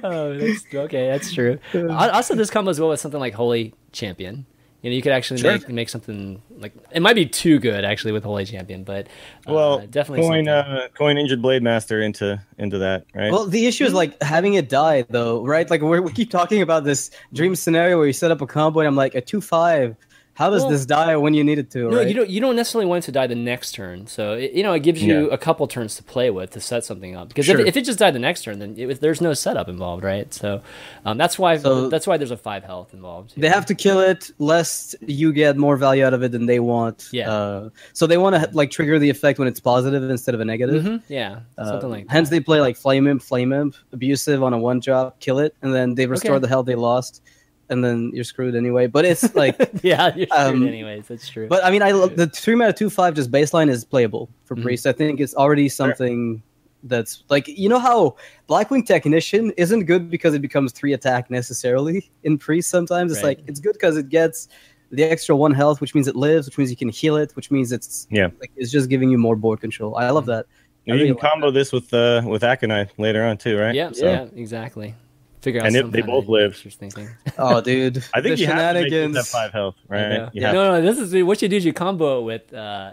That's true. Also, this combo as well with something like Holy Champion. You could actually make something like, it might be too good actually with Holy Champion, but definitely coin Injured Blade Master into that, right? Well, the issue is like having it die though, right? Like we keep talking about this dream scenario where you set up a combo, and I'm like, a 2/5. How does this die when you need it to? No, right? you don't necessarily want it to die the next turn. So it gives you a couple turns to play with to set something up. Because if it just died the next turn, then there's no setup involved, right? So that's why there's a 5 health involved. They have to kill it lest you get more value out of it than they want. Yeah. So they want to like trigger the effect when it's positive instead of a negative. Mm-hmm. Yeah. Something like that. Hence they play like Flame Imp, Abusive on a 1-drop, kill it, and then they restore the health they lost. And then you're screwed anyway. But it's like yeah, you're screwed anyways. That's true. But I mean, the 3-mana 2/5 just baseline is playable for Priest. I think it's already something that's like, how Blackwing Technician isn't good because it becomes 3 attack necessarily in Priest. Sometimes it's like it's good because it gets the extra 1 health, which means it lives, which means you can heal it, which means it's it's just giving you more board control. I love that. And you can combo this with Aconite later on too, right? Yeah, exactly. Figure out and they both live. Oh, dude! I think you have to make it that 5 health, right? No. This is what you do. Is you combo it with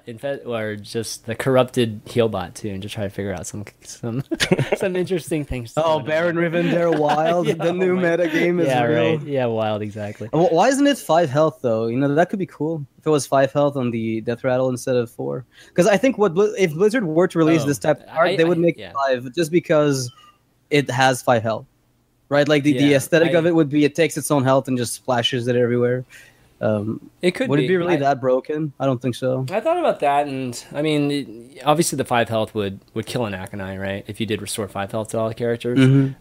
or just the corrupted Healbot too, and just try to figure out some interesting things. Oh, Baron Rivendare Wild, the new meta game is real. Right. Yeah, Wild, exactly. Why isn't it 5 health though? That could be cool if it was 5 health on the Death Rattle instead of 4. Because I think if Blizzard were to release this type of card, they would make it 5 just because it has 5 health. Right, like the aesthetic of it would be it takes its own health and just splashes it everywhere. It could. Would it be really that broken? I don't think so. I thought about that, and I mean, obviously the 5 health would kill an Aconite, right? If you did restore 5 health to all the characters. And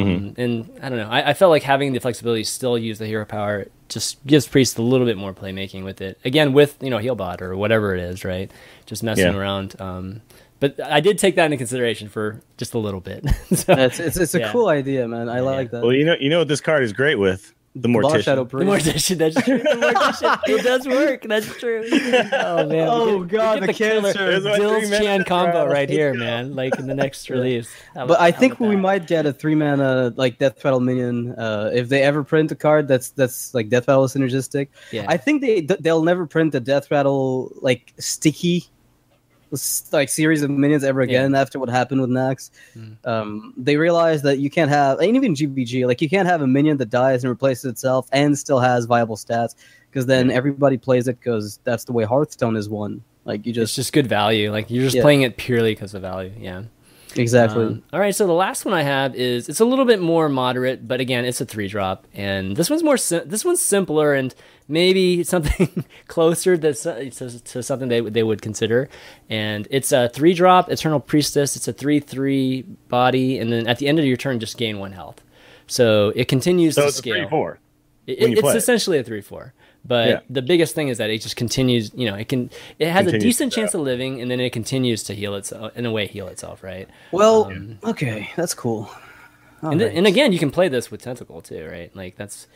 I don't know. I felt like having the flexibility to still use the hero power just gives Priest a little bit more playmaking with it. Again, with Healbot or whatever it is, right? Just messing around. But I did take that into consideration for just a little bit. So, it's a cool idea, man. I like that. Well, you know what this card is great with? The Mortician. The Mortician, that's true. The Mortician, it does work. That's true. Oh man. Oh god, the cancer. Dill's Chan combo right here, man. Like in the next release. But I think we might get a 3-mana like Death Rattle minion if they ever print a card that's like Death Rattle synergistic. Yeah. I think they'll never print a Death Rattle like sticky like series of minions ever again after what happened with Nax. They realized that you can't have, and even GBG, like you can't have a minion that dies and replaces itself and still has viable stats, because then everybody plays it because that's the way Hearthstone is won. Like it's just good value. Like you're just playing it purely because of value. Yeah. Exactly. All right, so the last one I have it's a little bit more moderate, but again, it's a 3-drop, and this one's simpler and maybe something closer to something they would consider. And it's a 3-drop Eternal Priestess. It's a 3/3 body, and then at the end of your turn, just gain 1 health. So it continues to scale. So it's a 3/4. It's essentially a 3/4. But the biggest thing is that it just continues. You know, it has a decent chance of living, and then it continues to heal itself heal itself, right? Well, okay, that's cool. And again, you can play this with Tentacle too, right? Like that's.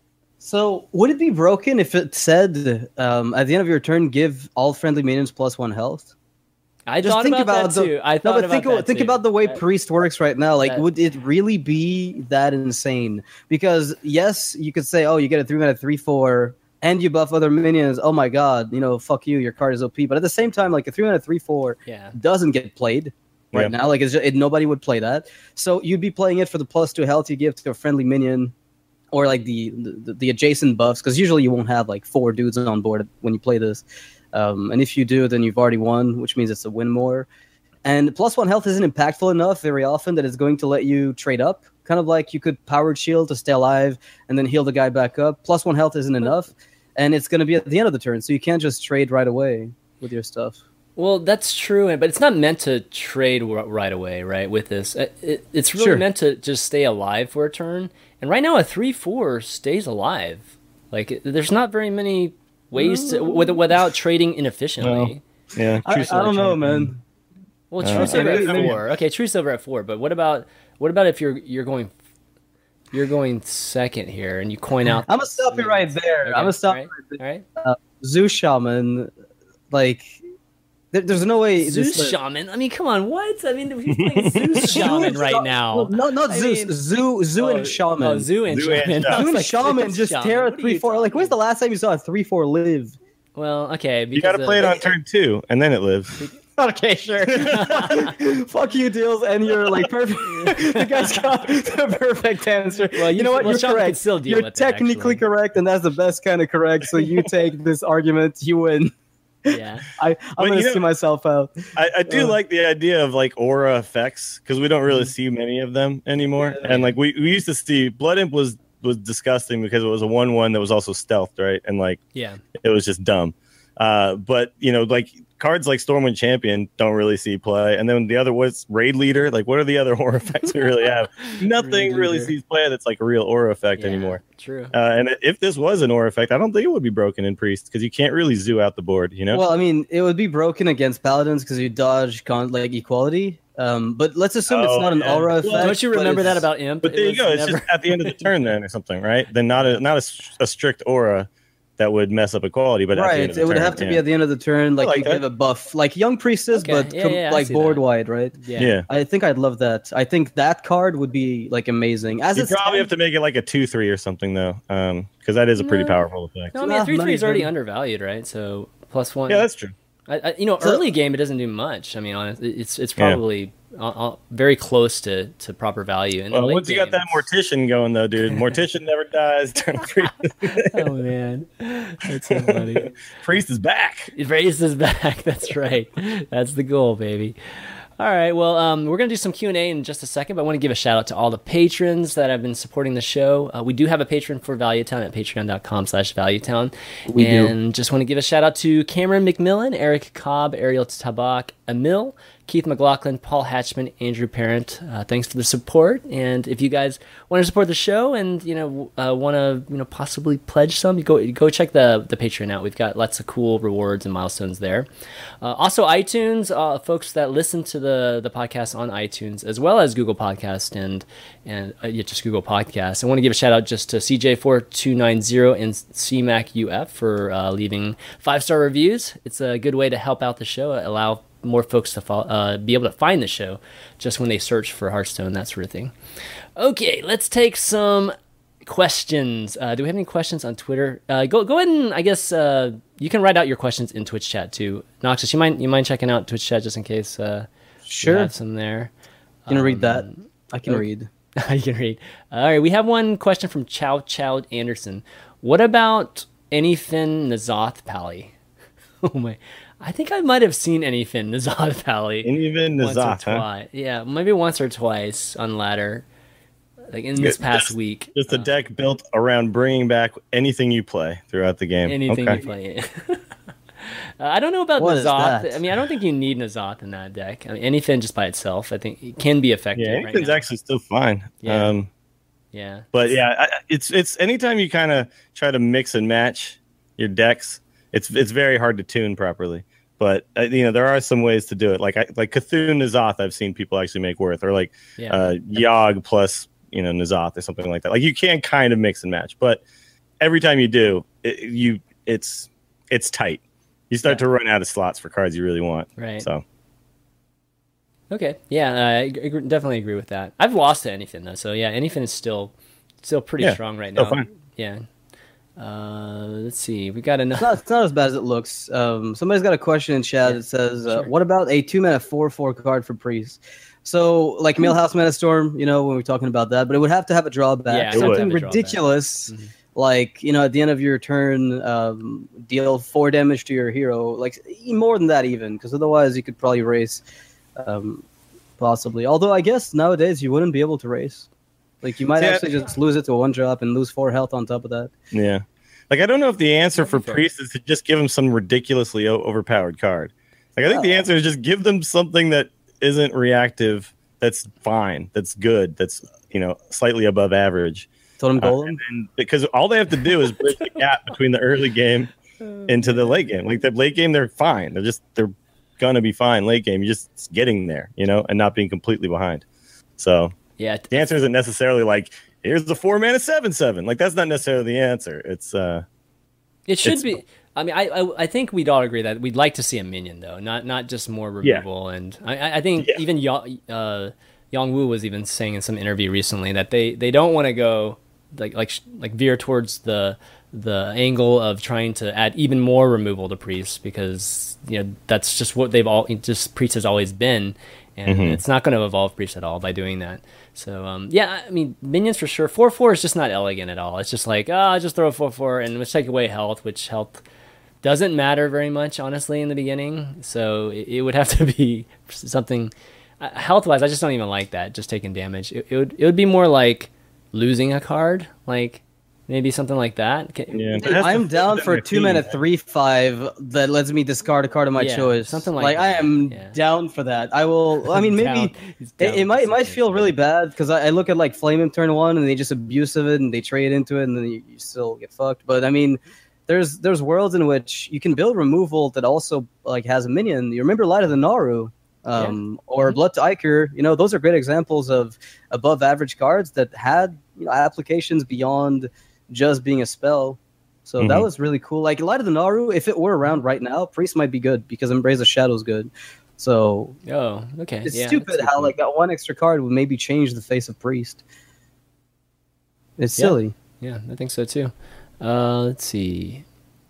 So would it be broken if it said at the end of your turn, give all friendly minions +1 health? I just thought about that too. I thought about that think too. about the way Priest works right now. Like, would it really be that insane? Because yes, you could say, oh, you get a 3-mana 3/4, and you buff other minions. Oh my god, fuck you. Your card is OP. But at the same time, like a 3-mana 3/4 doesn't get played right now. Like nobody would play that. So you'd be playing it for the +2 health you give to a friendly minion, or like the adjacent buffs. Because usually you won't have like 4 dudes on board when you play this. And if you do, then you've already won, which means it's a win more. And +1 health isn't impactful enough very often that it's going to let you trade up. Kind of like you could powered shield to stay alive and then heal the guy back up. +1 health isn't enough, and it's going to be at the end of the turn, so you can't just trade right away with your stuff. Well, that's true, but it's not meant to trade right away, right, with this. It's really meant to just stay alive for a turn. And right now, a 3/4 stays alive. Like, there's not very many ways to without trading inefficiently. Yeah, I don't know, man. Well, True Silver at 4. Okay, True Silver at 4. But what about if you're going second here and you coin out? I'm gonna stop you right there. Okay, I'm gonna stop. All right. Zeus Shaman, like, there's no way. Zeus Shaman. I mean, come on, what? I mean, he's playing Zeus Shaman right now. No, not Zeus. Zoo and Shaman. Oh, Zoo and Shaman. Zoo and Shaman just tear a 3/4. Like, when's the last time you saw a 3/4 live? Well, okay. You got to play it on turn 2, and then it lives. Okay, sure. Fuck you, Deals, and you're like perfect. The guy's got the perfect answer. Well, you know what? You're correct. You're technically correct, and that's the best kind of correct. So you take this argument, you win. Yeah, I'm going to see myself out. I do like the idea of like aura effects because we don't really see many of them anymore. And like we used to see, Blood Imp was disgusting because it was a 1/1 that was also stealthed, right? And like it was just dumb. But like cards like Stormwind Champion don't really see play. And then the other was Raid Leader. Like, what are the other aura effects we really have? Nothing really sees play that's like a real aura effect anymore. True. And if this was an aura effect, I don't think it would be broken in Priest because you can't really zoo out the board, Well, I mean, it would be broken against Paladins because you dodge like equality. But let's assume it's not an aura effect. Don't you remember that about Imp? But there you go. It's just at the end of the turn then or something, right? Then not a strict aura that would mess up equality, but right, it would have to be at the end of the turn, like you give a buff, like Young Priestess, but like board wide, right? Yeah, I think I'd love that. I think that card would be like amazing. You probably have to make it like a 2/3 or something though, because that is a pretty powerful effect. No, I mean 3/3 is already undervalued, right? So +1. Yeah, that's true. Early game it doesn't do much. I mean, honestly, it's probably very close to proper value. And once you got that Mortician going though, dude, Mortician never dies. Oh man, that's so funny. Priest is back. Priest is back. That's right. That's the goal, baby. All right, well, we're going to do some Q&A in just a second, but I want to give a shout-out to all the patrons that have been supporting the show. We do have a patron for Valuetown at patreon.com/Valuetown. And just want to give a shout-out to Cameron McMillan, Eric Cobb, Ariel Tabak, Emil, Keith McLaughlin, Paul Hatchman, Andrew Parent. Thanks for the support. And if you guys want to support the show and want to possibly pledge some, you go check the Patreon out. We've got lots of cool rewards and milestones there. Also, iTunes, folks that listen to the podcast on iTunes as well as Google Podcast and just Google Podcast. I want to give a shout out just to CJ4290 and CMACUF for leaving 5-star reviews. It's a good way to help out the show, allow more folks to be able to find the show just when they search for Hearthstone, that sort of thing. Okay, let's take some questions. Do we have any questions on Twitter? Go ahead and I guess you can write out your questions in Twitch chat too. Noxus, you mind checking out Twitch chat just in case? Sure. You have some there. You can read that. I can read. You can read. All right, we have one question from Chow Anderson. What about Anyfin N'Zoth Pally? Oh my. I think I might have seen Anyfin N'Zoth Pally. Anyfin N'Zoth, huh? Yeah, maybe once or twice on ladder, like in this past week. Just a deck built around bringing back anything you play throughout the game. Anything you play. I don't know about N'Zoth. I mean, I don't think you need N'Zoth in that deck. I mean, Anyfin just by itself, I think it can be effective. Yeah, Anyfin's actually still fine. Yeah. But yeah, it's anytime you kind of try to mix and match your decks, it's very hard to tune properly. But there are some ways to do it. Like Cthulhu N'Zoth, I've seen people actually make worth, or like Yogg plus N'Zoth or something like that. Like you can kind of mix and match, but every time you do, it's tight. You start to run out of slots for cards you really want. Right. So. Okay. Yeah, I definitely agree with that. I've lost to Anyfin though, so yeah, Anyfin is still pretty strong right now. Fine. Yeah. Let's see. We got another. It's not as bad as it looks. Somebody's got a question in chat that says, "What about a 2-mana 4/4 card for Priest?" So, like Millhouse Metastorm, when we're talking about that, but it would have to have a drawback, something ridiculous. Mm-hmm. Like, at the end of your turn, deal 4 damage to your hero. Like, more than that even, because otherwise you could probably race, possibly. Although I guess nowadays you wouldn't be able to race. Like, you might actually just lose it to a 1-drop and lose 4 health on top of that. Yeah. Like, I don't know if the answer for Priest is to just give them some ridiculously overpowered card. Like, I think the answer is just give them something that isn't reactive, that's fine, that's good, that's, slightly above average. Totem Golem? Because all they have to do is bridge the gap between the early game into the late game. Like the late game, they're fine. They're gonna be fine. Late game, you're just getting there, and not being completely behind. So yeah, the answer isn't necessarily like here's the 4-mana 7/7. Like that's not necessarily the answer. It should be. I mean, I think we'd all agree that we'd like to see a minion though, not just more removal. Yeah. And I think even Yang Wu was even saying in some interview recently that they don't want to go like veer towards the angle of trying to add even more removal to priests, because that's just what priest has always been, and it's not going to evolve priest at all by doing that. So I mean minions for sure. 4/4 is just not elegant at all. It's just like just throw a 4/4 and let's take away health, which health doesn't matter very much honestly in the beginning. So it would have to be something health wise. I just don't even like that. Just taking damage. It would be more like losing a card, like maybe something like that. Yeah, I'm down for a 2-mana 3/5 that lets me discard a card of my choice. Something like that. I am down for that. I will. I mean, maybe it might feel really bad because I look at like Flame Imp turn 1 and they just abuse of it and they trade into it and then you still get fucked. But I mean, there's worlds in which you can build removal that also like has a minion. You remember Light of the Naru? Or Blood to Ichor, those are great examples of above average cards that had applications beyond just being a spell. So that was really cool. Like Light of the Naru, if it were around right now, Priest might be good because Embrace of Shadow's good. So okay, it's stupid how like that one extra card would maybe change the face of Priest. It's silly. Yeah, I think so too. Let's see.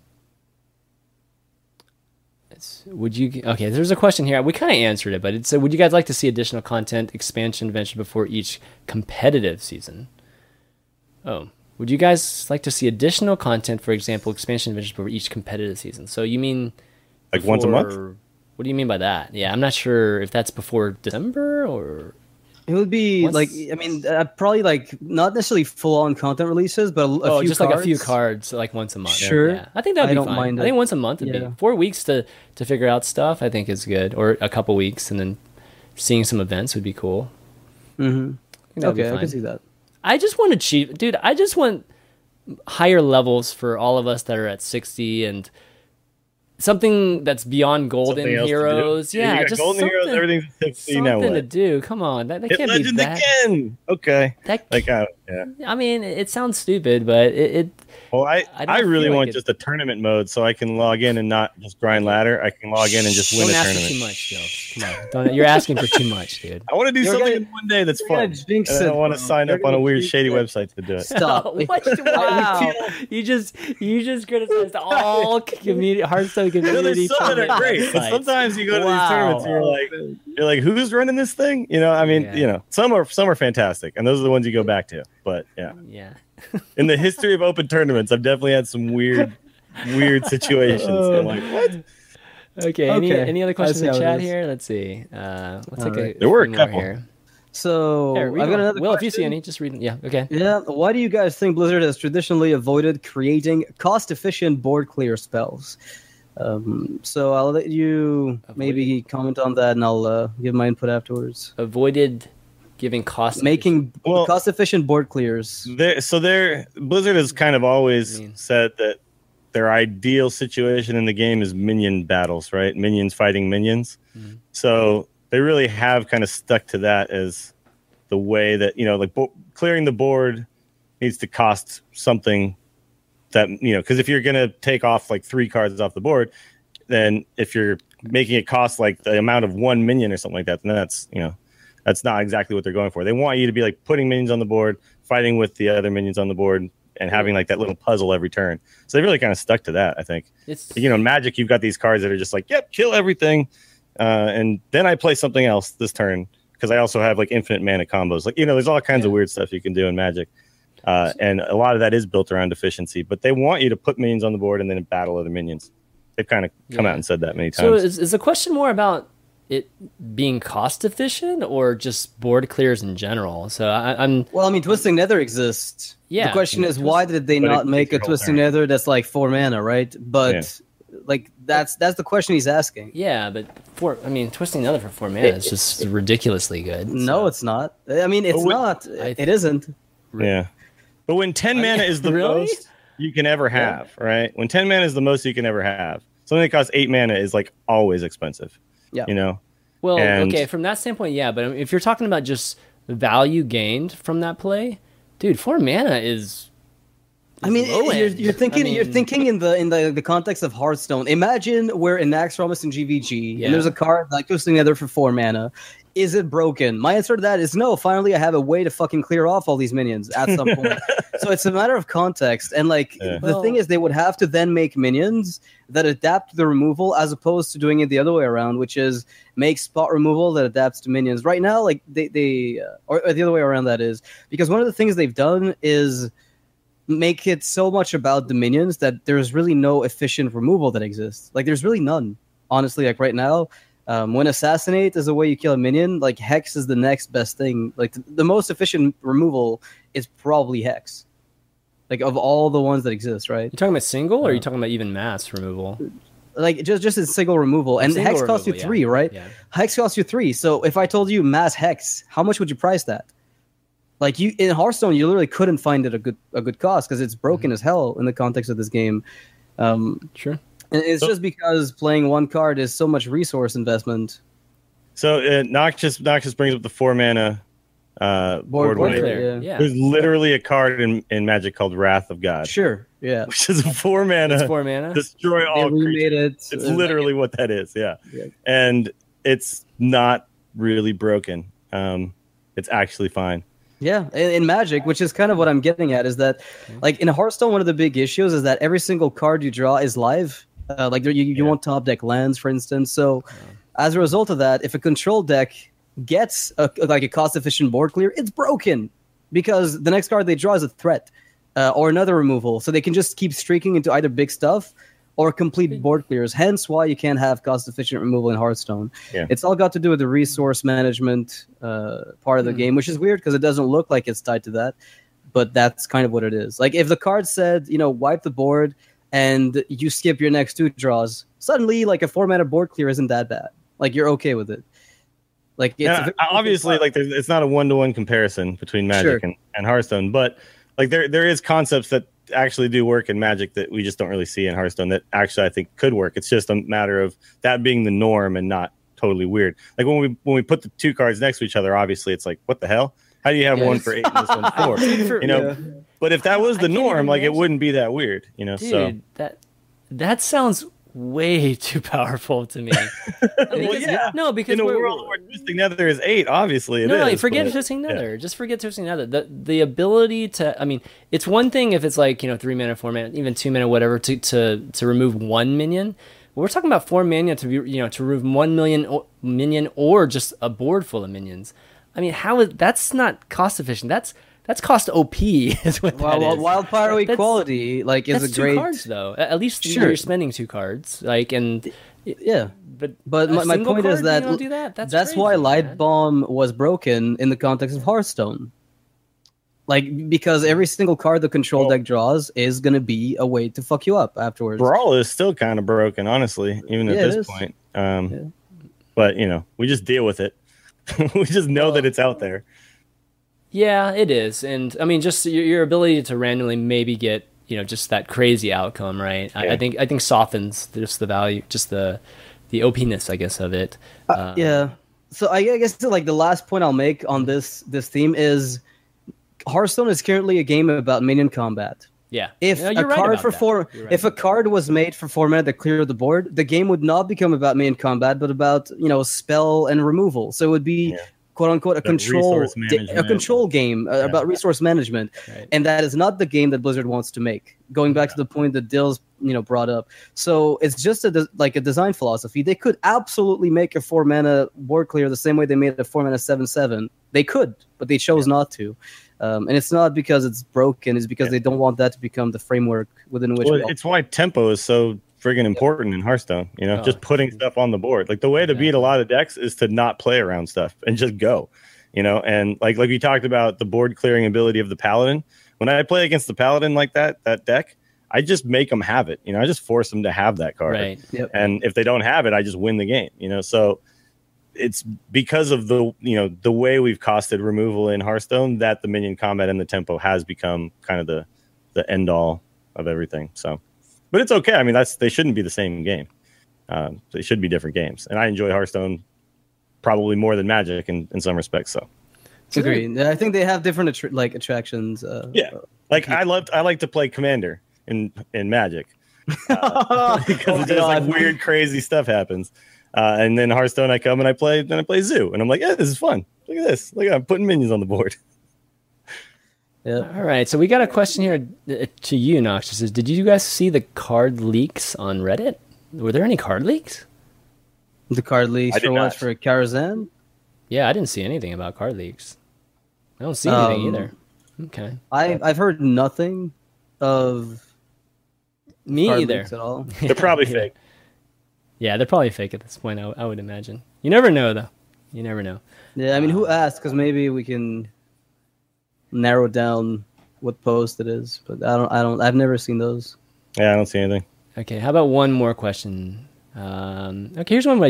There's a question here. We kind of answered it, but it said, would you guys like to see additional content, expansion, adventure before each competitive season? Oh, would you guys like to see additional content, for example, expansion, adventures before each competitive season? So you mean like once a month? What do you mean by that? Yeah, I'm not sure if that's before December or... It would be probably like not necessarily full-on content releases, but a few just cards. like a few cards, like once a month. Sure, yeah. I think that'd be don't fine. mind I think once a month would be 4 weeks to figure out stuff. I think is good, or a couple weeks, and then seeing some events would be cool. Okay, I can see that. I just want to cheat, dude. I just want higher levels for all of us that are at 60 and. Something that's beyond Golden Heroes. Yeah, just Golden Heroes, everything's 60 now. Something to do. Come on. That can't Legend be that. Again. Okay. I mean, it sounds stupid, but it well, I really want just a tournament mode so I can log in and not just grind ladder. I can log in and just win a tournament. Don't ask for too much, Joe. Come on. You're asking for too much, dude. I want to do something in one day that's fun. I don't want to sign up on a weird shady website to do it. Stop. Wow. You just criticized all Hearthstone community. There's some that are great, but sometimes you go to these tournaments and you're like, who's running this thing? Some are fantastic, and those are the ones you go back to. But yeah. In the history of open tournaments, I've definitely had some weird situations. I'm like, what? Okay. Any other questions in the chat here? Let's see. There were a couple here. So I've got another Will, question. if you see any, just read them. Yeah, okay. Yeah, why do you guys think Blizzard has traditionally avoided creating cost-efficient board clear spells? So I'll let you maybe comment on that, and I'll give my input afterwards. Avoided giving cost-efficient board clears. Blizzard has kind of always said that their ideal situation in the game is minion battles, right? Minions fighting minions. Mm-hmm. So they really have kind of stuck to that as the way that, like clearing the board needs to cost something that, because if you're going to take off like 3 cards off the board, then if you're making it cost like the amount of 1 minion or something like that, then that's not exactly what they're going for. They want you to be like putting minions on the board, fighting with the other minions on the board, and having like that little puzzle every turn. So they really kind of stuck to that, I think. In Magic, you've got these cards that are just like, yep, kill everything. And then I play something else this turn because I also have like infinite mana combos. Like, there's all kinds of weird stuff you can do in Magic. And a lot of that is built around efficiency, but they want you to put minions on the board and then battle other minions. They've kind of come out and said that many times. So is the question more about it being cost efficient or just board clears in general? So I'm well, I mean, Twisting Nether exists. Yeah. The question is, why did they not make a Twisting Nether that's like 4 mana, right? But like that's the question he's asking. Yeah, but Twisting Nether for 4 mana is just ridiculously good. No, it's not. I mean, it's not. It isn't. Yeah. But when 10 mana is the most you can ever have, right? When 10 mana is the most you can ever have, something that costs 8 mana is like always expensive. Yeah. Well, okay, from that standpoint, yeah. But if you're talking about just value gained from that play, dude, 4 mana is. I mean, you're thinking in the context of Hearthstone. Imagine we're in Naxxramas and GVG, and there's a card like Twisting Nether for 4 mana. Is it broken? My answer to that is no. Finally, I have a way to fucking clear off all these minions at some point. So it's a matter of context. And the thing is, they would have to then make minions that adapt to the removal as opposed to doing it the other way around, which is make spot removal that adapts to minions. Right now, like they or the other way around, that is. Because one of the things they've done is make it so much about the minions that there's really no efficient removal that exists. Like there's really none, honestly, like right now. When Assassinate is a way you kill a minion, like Hex is the next best thing. Like the most efficient removal is probably Hex. Like of all the ones that exist, right? You talking about single, or are you talking about even mass removal? Like just a single removal, and Hex costs you 3, right? Yeah. Hex costs you 3. So if I told you mass Hex, how much would you price that? Like you in Hearthstone, you literally couldn't find it a good cost because it's broken as hell in the context of this game. Sure. And it's just because playing one card is so much resource investment. So Noxus brings up the 4 mana board wipe. Yeah. There's literally a card in Magic called Wrath of God. Sure, yeah. Which is a 4 mana. It's 4 mana. Destroy all creatures. It's literally what that is, yeah. And it's not really broken. It's actually fine. Yeah, in Magic, which is kind of what I'm getting at, is that like in Hearthstone, one of the big issues is that every single card you draw is live. Like you want top deck lands, for instance. So as a result of that, if a control deck gets a cost efficient board clear, it's broken because the next card they draw is a threat or another removal. So they can just keep streaking into either big stuff or complete board clears. Hence why you can't have cost efficient removal in Hearthstone. Yeah. It's all got to do with the resource management part of the game, which is weird because it doesn't look like it's tied to that, but that's kind of what it is. Like if the card said, wipe the board and you skip your next 2 draws, suddenly like a 4 mana board clear isn't that bad. Like you're okay with it. Like obviously, like it's not a 1-to-1 comparison between Magic and Hearthstone, but like there is concepts that actually do work in Magic that we just don't really see in Hearthstone that actually I think could work. It's just a matter of that being the norm and not totally weird. Like when we put the 2 cards next to each other, obviously it's like, what the hell? How do you have one for 8 and this one 4? But if that was the norm, like it wouldn't be that weird, Dude, so that sounds way too powerful to me. No, because in a world where Twisting Nether is 8, obviously it is. No, forget Twisting Nether. Just forget Twisting Nether. The ability to, it's one thing if it's like 3 mana, 4 mana, even 2 mana, whatever, to remove 1 minion. We're talking about 4 mana to to remove 1 minion or just a board full of minions. That's not cost efficient. That's cost OP is what that is. Wild Pyro Equality is a great 2 cards though. At least you're spending 2 cards. But my point is that do that? That's crazy, why Light Bomb was broken in the context of Hearthstone. Like because every single card the control deck draws is going to be a way to fuck you up afterwards. Brawl is still kind of broken, honestly, even at this point. But we just deal with it. We just know that it's out there. Yeah, it is. And just your ability to randomly maybe get just that crazy outcome, right? Yeah. I think softens just the value, just the OP-ness, I guess, of it. Yeah. So I guess like the last point I'll make on this theme is Hearthstone is currently a game about minion combat. Yeah. If No, a you're right card about for that. four, You're right if a about that. card was made for 4 mana to clear the board, the game would not become about minion combat, but about spell and removal. So it would be quote unquote a resource management. game about resource management, Right. and that is not the game that Blizzard wants to make. Going back to the point that Dill's brought up, so it's just a design philosophy. They could absolutely make a 4 mana board clear the same way they made a 4 mana 7/7. They could, but they chose not to. And it's not because it's broken; it's because they don't want that to become the framework within which. Well, it's why tempo is so friggin' important in Hearthstone. Just putting stuff on the board. Like the way to beat a lot of decks is to not play around stuff and just go. And like we talked about the board clearing ability of the Paladin. When I play against the Paladin like that deck, I just make them have it. I just force them to have that card. Right. Yep. And if they don't have it, I just win the game. So it's because of the way we've costed removal in Hearthstone that the minion combat and the tempo has become kind of the end all of everything. So, but it's okay. I mean, they shouldn't be the same game. They should be different games. And I enjoy Hearthstone probably more than Magic in some respects. So, Agreed. I think they have different attractions. like I like to play Commander in Magic because it's just like weird, crazy stuff happens. And then Hearthstone, I come and I play Zoo, and I'm like, yeah, this is fun. Look at this. Look, I'm putting minions on the board. Yeah. All right, so we got a question here to you, Nox. It says, did you guys see the card leaks on Reddit? Were there any card leaks? The card leaks I did for what? not. For Karazhan? Yeah, I didn't see anything about card leaks. I don't see anything either. Okay. I've heard nothing of Me card either. leaks at all. They're probably fake. Yeah, they're probably fake at this point, I would imagine. You never know, though. You never know. Yeah, I mean, who asked? Because maybe we can narrow down what post it is. But I've never seen those. Yeah, I don't see anything. Okay, how about one more question? Okay, here's one by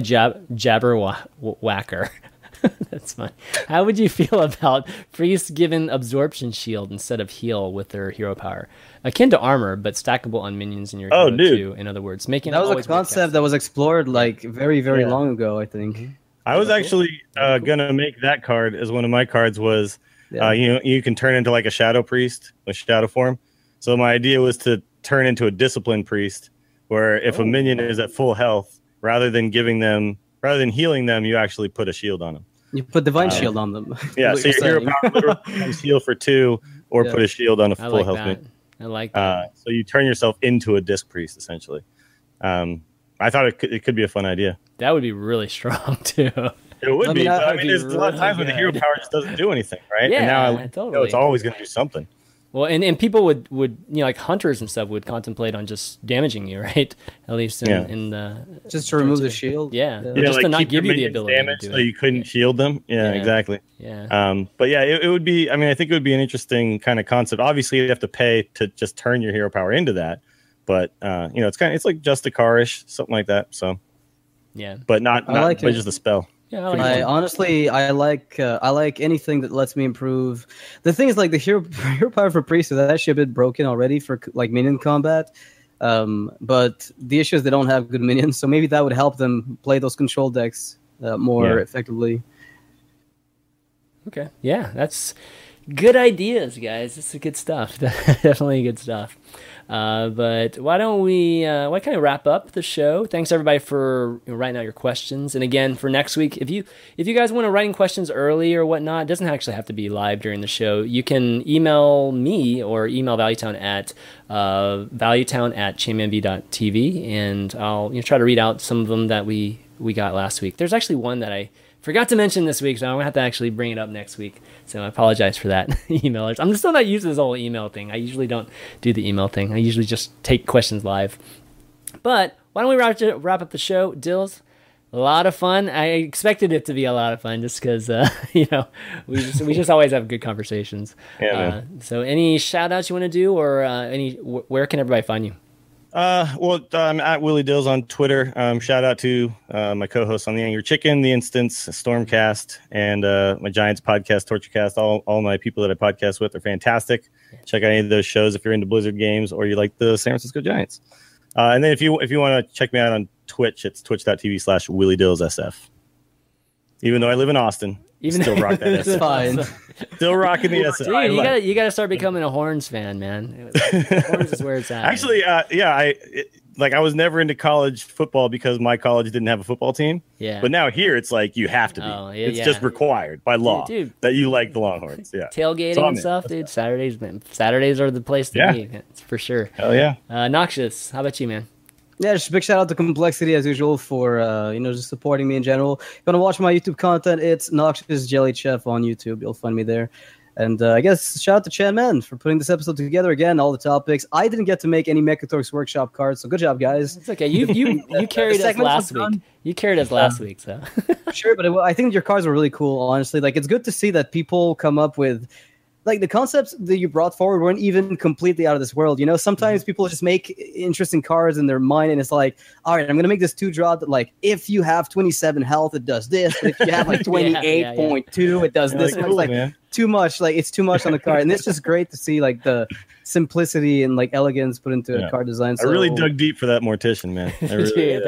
Jabberwacker. That's fine. How would you feel about priests given absorption shield instead of heal with their hero power? Akin to armor, but stackable on minions in your hero too, in other words. Making That was always a concept that was explored very, very long ago, I think. I was actually gonna make that card as one of my cards was. You can turn into like a shadow priest with shadow form. So my idea was to turn into a disciplined priest, where if a minion is at full health, rather than healing them, you actually put a shield on them. You put Divine Shield on them. Yeah, so your hero power literally becomes heal for 2, or put a shield on a I full like health that. minion. I like that. So you turn yourself into a disc priest, essentially. I thought it could be a fun idea. That would be really strong, too. It would I be, mean, but that'd there's be a lot of times really when the hero good. power just doesn't do anything, right? Yeah, and now totally. it's always going to do something. Well, and people would like hunters and stuff would contemplate on just damaging you, right? At least in the Just to remove the shield. yeah, Yeah, just to not keep give your you the minions ability damaged to do so it. you couldn't shield them. Yeah, Yeah. exactly. Yeah, But yeah, it would be. I mean, I think it would be an interesting kind of concept. Obviously, you have to pay to just turn your hero power into that. But it's like just a car-ish, something like that. So, yeah, but not like but it. just a spell. yeah. I like I that. honestly, I like anything that lets me improve. The thing is, like the hero power for priests is actually a bit broken already for like minion combat. But the issue is they don't have good minions, so maybe that would help them play those control decks more effectively. Okay, yeah, that's good ideas, guys. This is good stuff. Definitely good stuff. But why don't we kind of wrap up the show? Thanks everybody for writing out your questions. And again, for next week, if you guys want to write in questions early or whatnot, it doesn't actually have to be live during the show. You can email me or email Valuetown at valuetown@chainmanv.tv, and I'll try to read out some of them that we got last week. There's actually one that I forgot to mention this week, so I'm going to have to actually bring it up next week. So I apologize for that, emailers. I'm still not used to this whole email thing. I usually don't do the email thing. I usually just take questions live. But why don't we wrap up the show? Dills, a lot of fun. I expected it to be a lot of fun just because, we just always have good conversations. Yeah, man. So any shout-outs you want to do or where can everybody find you? I'm at Willie Dills on Twitter. Shout out to my co-hosts on The Angry Chicken, The Instance, Stormcast, and my Giants podcast, Torturecast. All my people that I podcast with are fantastic. Check out any of those shows if you're into Blizzard games or you like the San Francisco Giants. And then if you want to check me out on Twitch, it's twitch.tv/Willie Dills SF. Even though I live in Austin, still rock that SF. Fine. Still rocking the SF. Dude, you gotta start becoming a Horns fan, man. Horns is where it's at. Actually, I was never into college football because my college didn't have a football team. Yeah. But now here it's like you have to be. Oh, yeah, it's just required by law that you like the Longhorns. Yeah. Tailgating and stuff, dude. Saturdays are the place to be. It's for sure. Hell yeah. Noxious, how about you, man? Yeah, just a big shout out to Complexity as usual for just supporting me in general. If you want to watch my YouTube content, it's Noxious Jelly Chef on YouTube. You'll find me there. And I guess shout out to Chan Man for putting this episode together again. All the topics. I didn't get to make any Mechatorx Workshop cards, so good job, guys. It's okay. You carried us last week. You carried us last week, so sure. But I think your cards were really cool. Honestly, like it's good to see that people come up with. Like the concepts that you brought forward weren't even completely out of this world. You know, sometimes people just make interesting cards in their mind, and it's like, all right, I'm gonna make this 2-drop that, like, if you have 27 health, it does this. But if you have like 28.2, it does this. Cool, it's like man. too much. Like it's too much on the card, and it's just great to see like the simplicity and like elegance put into a card design. So, I really dug deep for that Mortician, man. I really dude,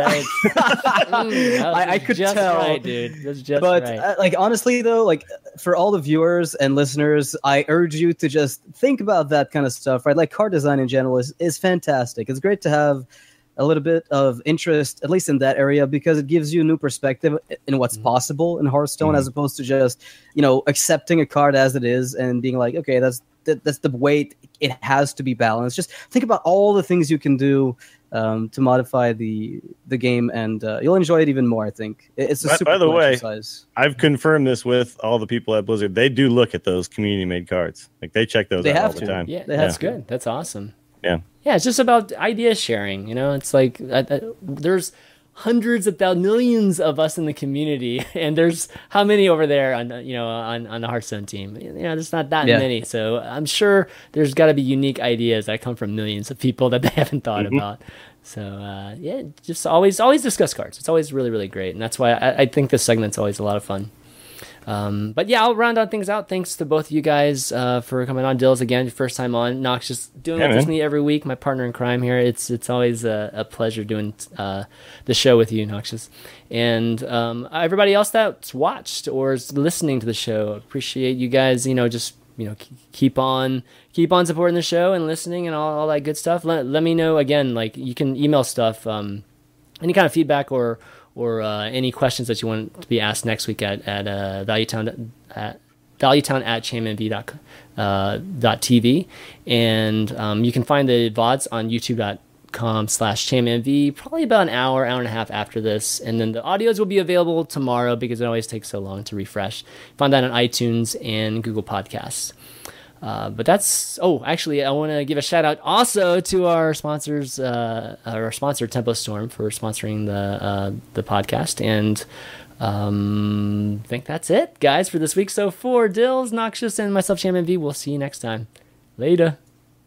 I could just tell, right, dude. That's just but right. like honestly though, like for all the viewers and listeners, I urge you to just think about that kind of stuff, right? Like card design in general is fantastic. It's great to have a little bit of interest, at least in that area, because it gives you a new perspective in what's possible in Hearthstone, as opposed to just, accepting a card as it is and being like, okay, that's the way it has to be balanced. Just think about all the things you can do to modify the game, and you'll enjoy it even more. I think it's a super cool exercise. I've confirmed this with all the people at Blizzard. They do look at those community made cards. Like they check those out all the time. Yeah, that's good. That's awesome. Yeah. Yeah, it's just about idea sharing. It's like there's hundreds of millions of us in the community, and there's how many over there on the Hearthstone team? There's not that many. So I'm sure there's got to be unique ideas that come from millions of people that they haven't thought about. So just always discuss cards. It's always really, really great, and that's why I think this segment's always a lot of fun. But yeah, I'll round on things out. Thanks to both of you guys for coming on. Dills, again, first time on. Nox just doing it with me every week, my partner in crime here. It's always a pleasure doing the show with you, Noxious. And everybody else that's watched or is listening to the show, appreciate you guys, keep on supporting the show and listening and all that good stuff. Let me know, again, like you can email stuff, any kind of feedback or any questions that you want to be asked next week at Valuetown at chammv.tv, and you can find the VODs on youtube.com/chammv probably about an hour and a half after this, and then the audios will be available tomorrow because it always takes so long to refresh. Find that on iTunes and Google Podcasts. But that's, actually, I want to give a shout out also to our sponsors, our sponsor Tempo Storm for sponsoring the podcast. And I think that's it, guys, for this week. So for Dills, Noxious, and myself, Shaman V, we'll see you next time. Later.